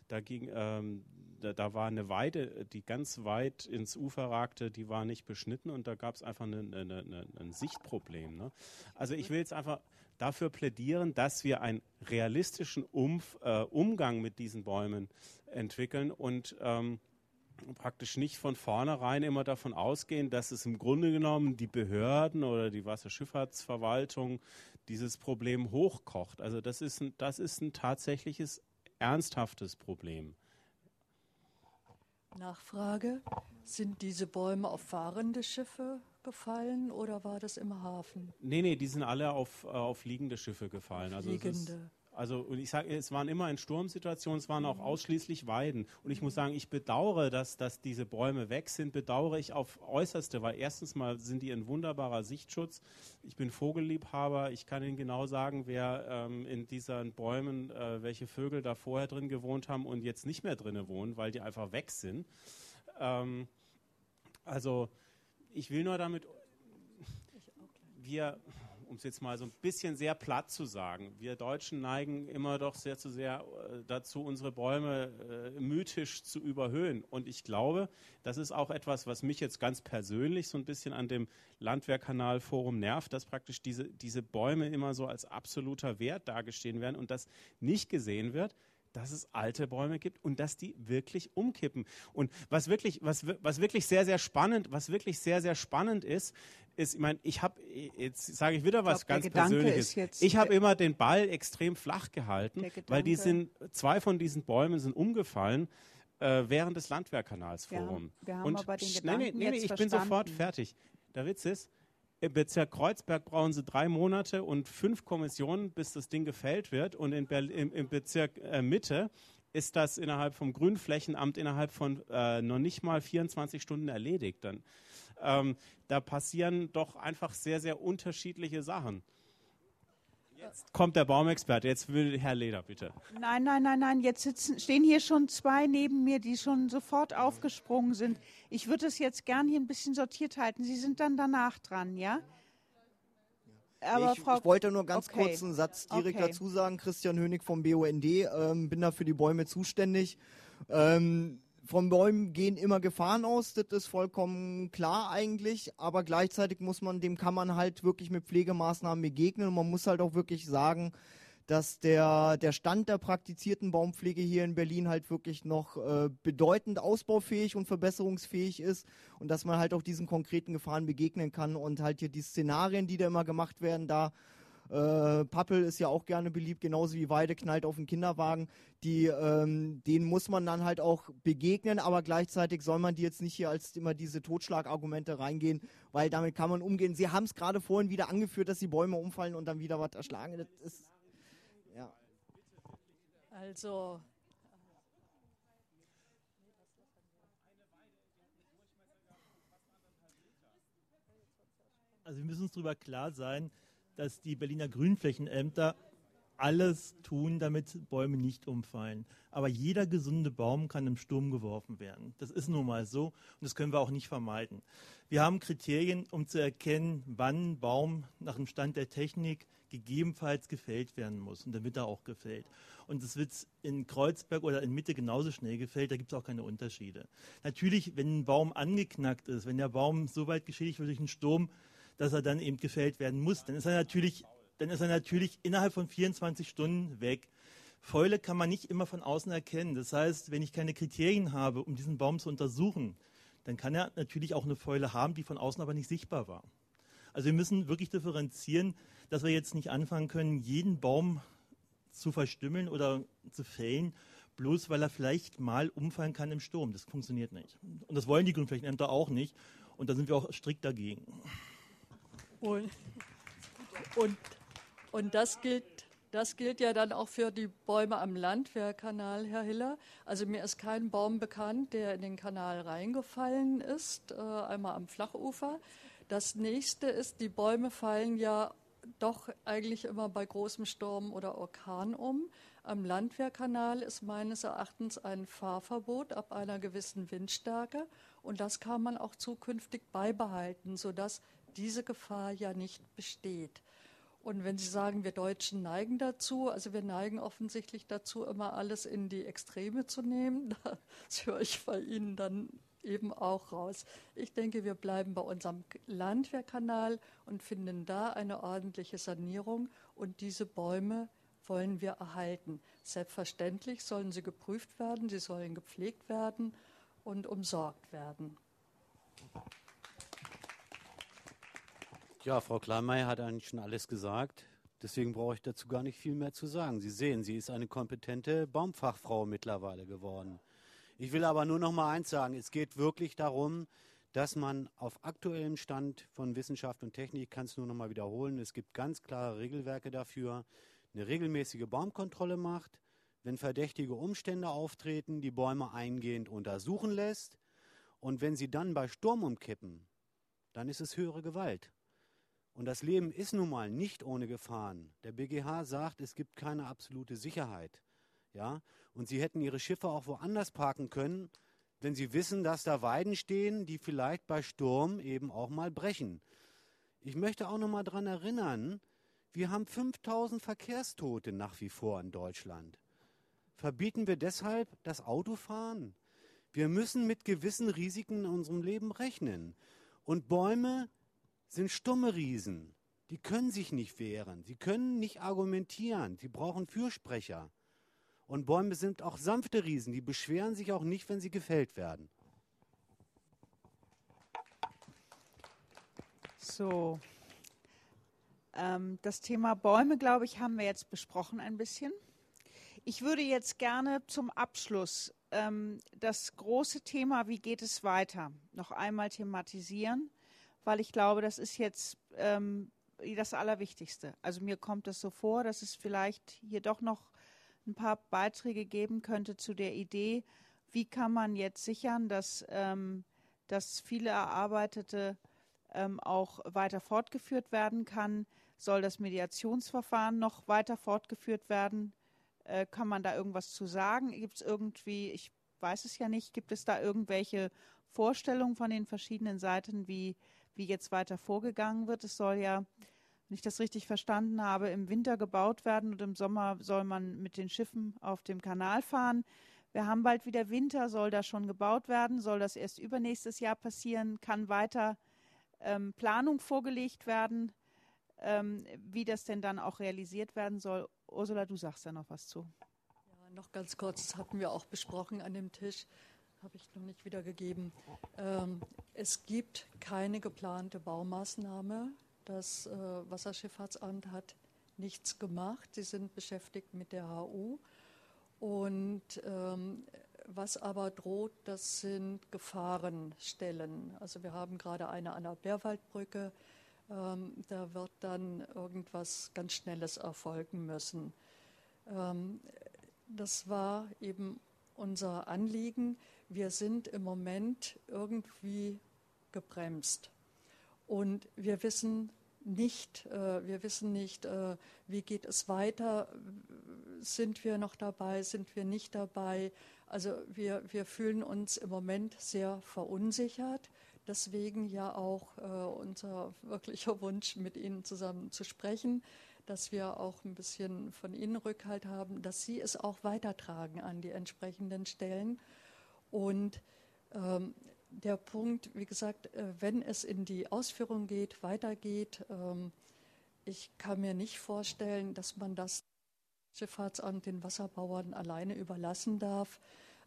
Da war eine Weide, die ganz weit ins Ufer ragte, die war nicht beschnitten und da gab es einfach ein Sichtproblem. Ne? Also ich will jetzt einfach dafür plädieren, dass wir einen realistischen Umgang mit diesen Bäumen entwickeln und praktisch nicht von vornherein immer davon ausgehen, dass es im Grunde genommen die Behörden oder die Wasserschifffahrtsverwaltung dieses Problem hochkocht. Also das ist ein tatsächliches, ernsthaftes Problem. Nachfrage, sind diese Bäume auf fahrende Schiffe gefallen oder war das im Hafen? Nee, die sind alle auf liegende Schiffe gefallen. Und ich sage, es waren immer in Sturmsituationen, es waren auch ausschließlich Weiden. Und ich muss sagen, ich bedauere, dass diese Bäume weg sind, bedauere ich auf Äußerste, weil erstens mal sind die ein wunderbarer Sichtschutz. Ich bin Vogelliebhaber, ich kann Ihnen genau sagen, wer in diesen Bäumen, welche Vögel da vorher drin gewohnt haben und jetzt nicht mehr drin wohnen, weil die einfach weg sind. Also ich will nur damit, um es jetzt mal so ein bisschen sehr platt zu sagen, wir Deutschen neigen immer doch sehr dazu, unsere Bäume mythisch zu überhöhen. Und ich glaube, das ist auch etwas, was mich jetzt ganz persönlich so ein bisschen an dem Landwehrkanal-Forum nervt, dass praktisch diese Bäume immer so als absoluter Wert dargestellt werden und das nicht gesehen wird, dass es alte Bäume gibt und dass die wirklich umkippen. Und was wirklich sehr, sehr spannend ist, ich meine, jetzt sage ich wieder was ganz Persönliches. Ich habe immer den Ball extrem flach gehalten, weil 2 von diesen Bäumen sind umgefallen während des Landwehrkanalsforums. Wir haben aber den Gedanken jetzt ich bin sofort fertig. Der Witz ist, im Bezirk Kreuzberg brauchen sie 3 Monate und 5 Kommissionen, bis das Ding gefällt wird. Und im Bezirk Mitte ist das innerhalb vom Grünflächenamt innerhalb von noch nicht mal 24 Stunden erledigt. Dann, da passieren doch einfach sehr, sehr unterschiedliche Sachen. Jetzt kommt der Baumexperte. Jetzt will Herr Leder, bitte. Nein. Jetzt stehen hier schon 2 neben mir, die schon sofort aufgesprungen sind. Ich würde es jetzt gern hier ein bisschen sortiert halten. Sie sind dann danach dran, ja? Aber ich wollte nur ganz kurz einen Satz direkt dazu sagen. Christian Hönig vom BUND, bin da für die Bäume zuständig. Von Bäumen gehen immer Gefahren aus, das ist vollkommen klar eigentlich, aber gleichzeitig dem kann man halt wirklich mit Pflegemaßnahmen begegnen und man muss halt auch wirklich sagen, dass der Stand der praktizierten Baumpflege hier in Berlin halt wirklich noch bedeutend ausbaufähig und verbesserungsfähig ist und dass man halt auch diesen konkreten Gefahren begegnen kann und halt hier die Szenarien, die da immer gemacht werden, da Pappel ist ja auch gerne beliebt, genauso wie Weide knallt auf den Kinderwagen. Denen muss man dann halt auch begegnen, aber gleichzeitig soll man die jetzt nicht hier als immer diese Totschlagargumente reingehen, weil damit kann man umgehen. Sie haben es gerade vorhin wieder angeführt, dass die Bäume umfallen und dann wieder was erschlagen. Das ist, ja. Also wir müssen uns darüber klar sein, dass die Berliner Grünflächenämter alles tun, damit Bäume nicht umfallen. Aber jeder gesunde Baum kann im Sturm geworfen werden. Das ist nun mal so und das können wir auch nicht vermeiden. Wir haben Kriterien, um zu erkennen, wann ein Baum nach dem Stand der Technik gegebenenfalls gefällt werden muss. Und dann wird er auch gefällt. Und es wird in Kreuzberg oder in Mitte genauso schnell gefällt, da gibt es auch keine Unterschiede. Natürlich, wenn ein Baum angeknackt ist, wenn der Baum so weit geschädigt wird durch einen Sturm, dass er dann eben gefällt werden muss, dann ist er natürlich innerhalb von 24 Stunden weg. Fäule kann man nicht immer von außen erkennen. Das heißt, wenn ich keine Kriterien habe, um diesen Baum zu untersuchen, dann kann er natürlich auch eine Fäule haben, die von außen aber nicht sichtbar war. Also wir müssen wirklich differenzieren, dass wir jetzt nicht anfangen können, jeden Baum zu verstümmeln oder zu fällen, bloß weil er vielleicht mal umfallen kann im Sturm. Das funktioniert nicht. Und das wollen die Grünflächenämter auch nicht. Und da sind wir auch strikt dagegen. Und das gilt ja dann auch für die Bäume am Landwehrkanal, Herr Hiller. Also mir ist kein Baum bekannt, der in den Kanal reingefallen ist, einmal am Flachufer. Das nächste ist, die Bäume fallen ja doch eigentlich immer bei großem Sturm oder Orkan um. Am Landwehrkanal ist meines Erachtens ein Fahrverbot ab einer gewissen Windstärke. Und das kann man auch zukünftig beibehalten, sodass diese Gefahr ja nicht besteht. Und wenn Sie sagen, wir Deutschen neigen dazu, also wir neigen offensichtlich dazu, immer alles in die Extreme zu nehmen, das höre ich bei Ihnen dann eben auch raus. Ich denke, wir bleiben bei unserem Landwehrkanal und finden da eine ordentliche Sanierung und diese Bäume wollen wir erhalten. Selbstverständlich sollen sie geprüft werden, sie sollen gepflegt werden und umsorgt werden. Ja, Frau Kleinmeier hat eigentlich schon alles gesagt. Deswegen brauche ich dazu gar nicht viel mehr zu sagen. Sie sehen, sie ist eine kompetente Baumfachfrau mittlerweile geworden. Ich will aber nur noch mal eins sagen. Es geht wirklich darum, dass man auf aktuellem Stand von Wissenschaft und Technik, ich kann es nur noch mal wiederholen, es gibt ganz klare Regelwerke dafür, eine regelmäßige Baumkontrolle macht, wenn verdächtige Umstände auftreten, die Bäume eingehend untersuchen lässt und wenn sie dann bei Sturm umkippen, dann ist es höhere Gewalt. Und das Leben ist nun mal nicht ohne Gefahren. Der BGH sagt, es gibt keine absolute Sicherheit. Ja? Und sie hätten ihre Schiffe auch woanders parken können, wenn sie wissen, dass da Weiden stehen, die vielleicht bei Sturm eben auch mal brechen. Ich möchte auch noch mal daran erinnern, wir haben 5000 Verkehrstote nach wie vor in Deutschland. Verbieten wir deshalb das Autofahren? Wir müssen mit gewissen Risiken in unserem Leben rechnen. Und Bäume sind stumme Riesen. Die können sich nicht wehren. Sie können nicht argumentieren. Sie brauchen Fürsprecher. Und Bäume sind auch sanfte Riesen. Die beschweren sich auch nicht, wenn sie gefällt werden. So. Das Thema Bäume, glaube ich, haben wir jetzt besprochen ein bisschen. Ich würde jetzt gerne zum Abschluss das große Thema, wie geht es weiter, noch einmal thematisieren, weil ich glaube, das ist jetzt das Allerwichtigste. Also mir kommt es so vor, dass es vielleicht hier doch noch ein paar Beiträge geben könnte zu der Idee, wie kann man jetzt sichern, dass viele Erarbeitete auch weiter fortgeführt werden kann. Soll das Mediationsverfahren noch weiter fortgeführt werden? Kann man da irgendwas zu sagen? Gibt es irgendwie, ich weiß es ja nicht, gibt es da irgendwelche Vorstellungen von den verschiedenen Seiten, wie jetzt weiter vorgegangen wird? Es soll ja, wenn ich das richtig verstanden habe, im Winter gebaut werden und im Sommer soll man mit den Schiffen auf dem Kanal fahren. Wir haben bald wieder Winter, soll da schon gebaut werden? Soll das erst übernächstes Jahr passieren? Kann weiter Planung vorgelegt werden, wie das denn dann auch realisiert werden soll? Ursula, du sagst da noch was zu. Ja, noch ganz kurz, das hatten wir auch besprochen an dem Tisch, habe ich noch nicht wiedergegeben. Es gibt keine geplante Baumaßnahme. Das Wasserschifffahrtsamt hat nichts gemacht. Sie sind beschäftigt mit der HU. Und was aber droht, das sind Gefahrenstellen. Also wir haben gerade eine an der Bärwaldbrücke. Da wird dann irgendwas ganz Schnelles erfolgen müssen. Das war eben unser Anliegen. Wir sind im Moment irgendwie gebremst. Und wir wissen nicht, wie geht es weiter. Sind wir noch dabei, sind wir nicht dabei? Also wir fühlen uns im Moment sehr verunsichert. Deswegen ja auch unser wirklicher Wunsch, mit Ihnen zusammen zu sprechen, dass wir auch ein bisschen von Ihnen Rückhalt haben, dass Sie es auch weitertragen an die entsprechenden Stellen. Und der Punkt, wie gesagt, wenn es in die Ausführung geht, weitergeht, ich kann mir nicht vorstellen, dass man das Schifffahrtsamt den Wasserbauern alleine überlassen darf.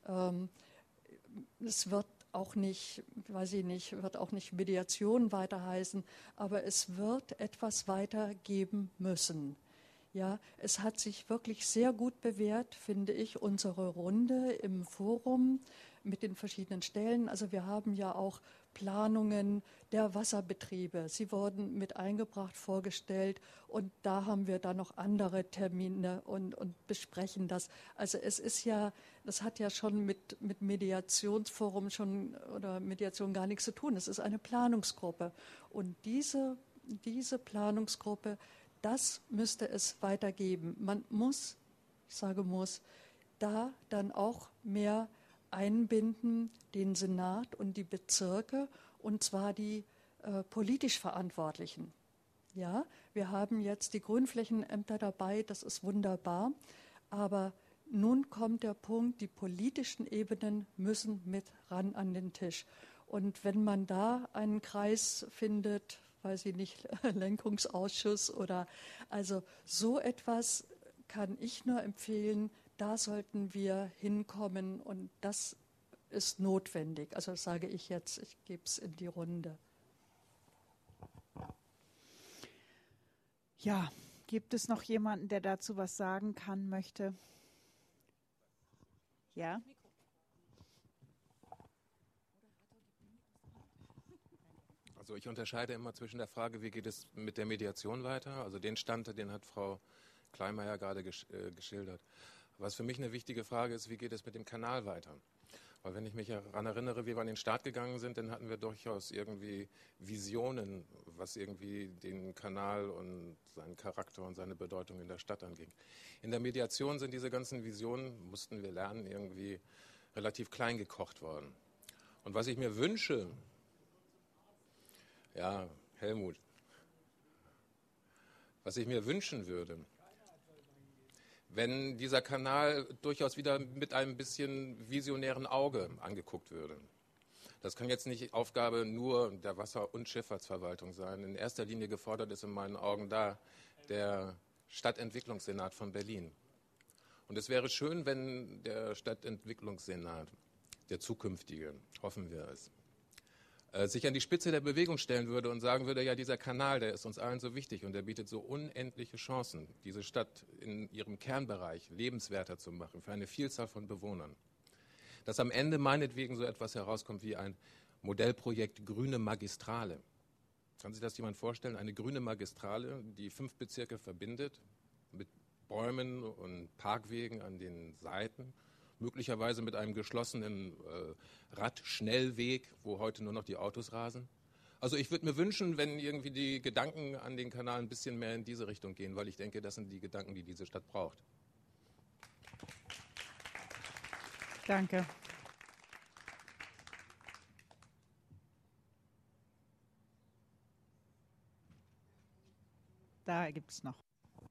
Es wird auch nicht, weiß ich nicht, wird auch nicht Mediation weiter heißen, aber es wird etwas weitergeben müssen. Ja, es hat sich wirklich sehr gut bewährt, finde ich, unsere Runde im Forum mit den verschiedenen Stellen. Also wir haben ja auch Planungen der Wasserbetriebe. Sie wurden mit eingebracht, vorgestellt und da haben wir dann noch andere Termine und besprechen das. Also es ist ja, das hat ja schon mit Mediationsforum schon oder Mediation gar nichts zu tun. Es ist eine Planungsgruppe und diese Planungsgruppe, das müsste es weitergeben. Man muss, ich sage muss, da dann auch mehr einbinden, den Senat und die Bezirke, und zwar die politisch Verantwortlichen. Ja, wir haben jetzt die Grünflächenämter dabei, das ist wunderbar, aber nun kommt der Punkt, die politischen Ebenen müssen mit ran an den Tisch. Und wenn man da einen Kreis findet, weiß ich nicht, Lenkungsausschuss oder also so etwas kann ich nur empfehlen, da sollten wir hinkommen und das ist notwendig. Also das sage ich jetzt, ich gebe es in die Runde. Ja, gibt es noch jemanden, der dazu was sagen kann, möchte? Ja? Also ich unterscheide immer zwischen der Frage, wie geht es mit der Mediation weiter? Also den Stand, den hat Frau Kleinmeier gerade geschildert. Was für mich eine wichtige Frage ist, wie geht es mit dem Kanal weiter? Weil wenn ich mich daran erinnere, wie wir an den Start gegangen sind, dann hatten wir durchaus irgendwie Visionen, was irgendwie den Kanal und seinen Charakter und seine Bedeutung in der Stadt anging. In der Mediation sind diese ganzen Visionen, mussten wir lernen, irgendwie relativ klein gekocht worden. Und was ich mir wünsche, ja, Helmut, was ich mir wünschen würde, wenn dieser Kanal durchaus wieder mit einem bisschen visionären Auge angeguckt würde. Das kann jetzt nicht Aufgabe nur der Wasser- und Schifffahrtsverwaltung sein. In erster Linie gefordert ist in meinen Augen da der Stadtentwicklungssenat von Berlin. Und es wäre schön, wenn der Stadtentwicklungssenat, der zukünftige, hoffen wir es, sich an die Spitze der Bewegung stellen würde und sagen würde, ja, dieser Kanal, der ist uns allen so wichtig und der bietet so unendliche Chancen, diese Stadt in ihrem Kernbereich lebenswerter zu machen für eine Vielzahl von Bewohnern. Dass am Ende meinetwegen so etwas herauskommt wie ein Modellprojekt Grüne Magistrale. Kann sich das jemand vorstellen? Eine grüne Magistrale, die 5 Bezirke verbindet, mit Bäumen und Parkwegen an den Seiten, möglicherweise mit einem geschlossenen Radschnellweg, wo heute nur noch die Autos rasen. Also ich würde mir wünschen, wenn irgendwie die Gedanken an den Kanal ein bisschen mehr in diese Richtung gehen, weil ich denke, das sind die Gedanken, die diese Stadt braucht. Danke. Da gibt es noch.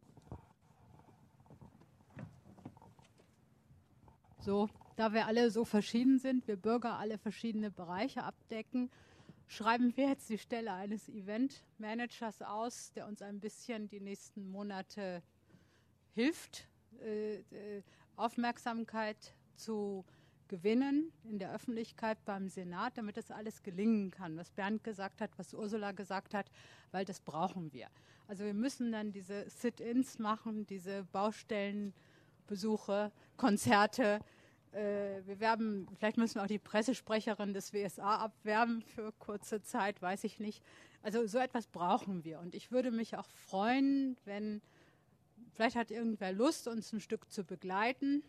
So, da wir alle so verschieden sind, wir Bürger alle verschiedene Bereiche abdecken, schreiben wir jetzt die Stelle eines Eventmanagers aus, der uns ein bisschen die nächsten Monate hilft, Aufmerksamkeit zu gewinnen in der Öffentlichkeit beim Senat, damit das alles gelingen kann, was Bernd gesagt hat, was Ursula gesagt hat, weil das brauchen wir. Also wir müssen dann diese Sit-ins machen, diese Baustellenbesuche, Konzerte. Vielleicht müssen wir auch die Pressesprecherin des WSA abwerben für kurze Zeit, weiß ich nicht. Also so etwas brauchen wir. Und ich würde mich auch freuen, wenn, vielleicht hat irgendwer Lust, uns ein Stück zu begleiten.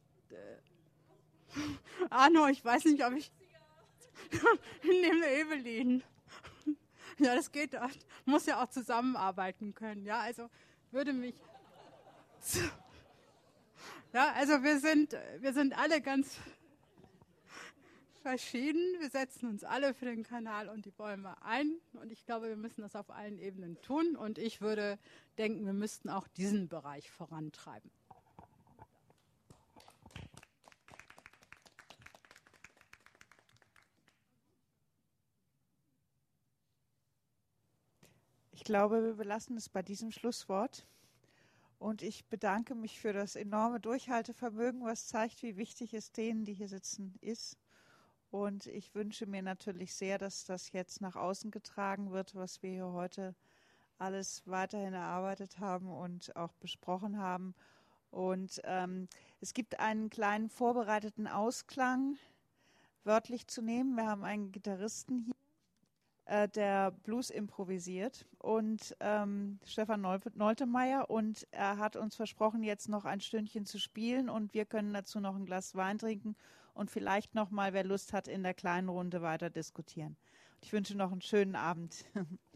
Arno, ich weiß nicht, ob ich nehme Evelyn. Ja, das geht doch. Muss ja auch zusammenarbeiten können. Ja, also würde mich. Ja, also wir sind alle ganz verschieden. Wir setzen uns alle für den Kanal und die Bäume ein. Und ich glaube, wir müssen das auf allen Ebenen tun. Und ich würde denken, wir müssten auch diesen Bereich vorantreiben. Ich glaube, wir belassen es bei diesem Schlusswort. Und ich bedanke mich für das enorme Durchhaltevermögen, was zeigt, wie wichtig es denen, die hier sitzen, ist. Und ich wünsche mir natürlich sehr, dass das jetzt nach außen getragen wird, was wir hier heute alles weiterhin erarbeitet haben und auch besprochen haben. Und es gibt einen kleinen vorbereiteten Ausklang, wörtlich zu nehmen. Wir haben einen Gitarristen hier, der Blues improvisiert, und Stefan Noltemeyer, und er hat uns versprochen, jetzt noch ein Stündchen zu spielen, und wir können dazu noch ein Glas Wein trinken und vielleicht noch mal, wer Lust hat, in der kleinen Runde weiter diskutieren. Ich wünsche noch einen schönen Abend.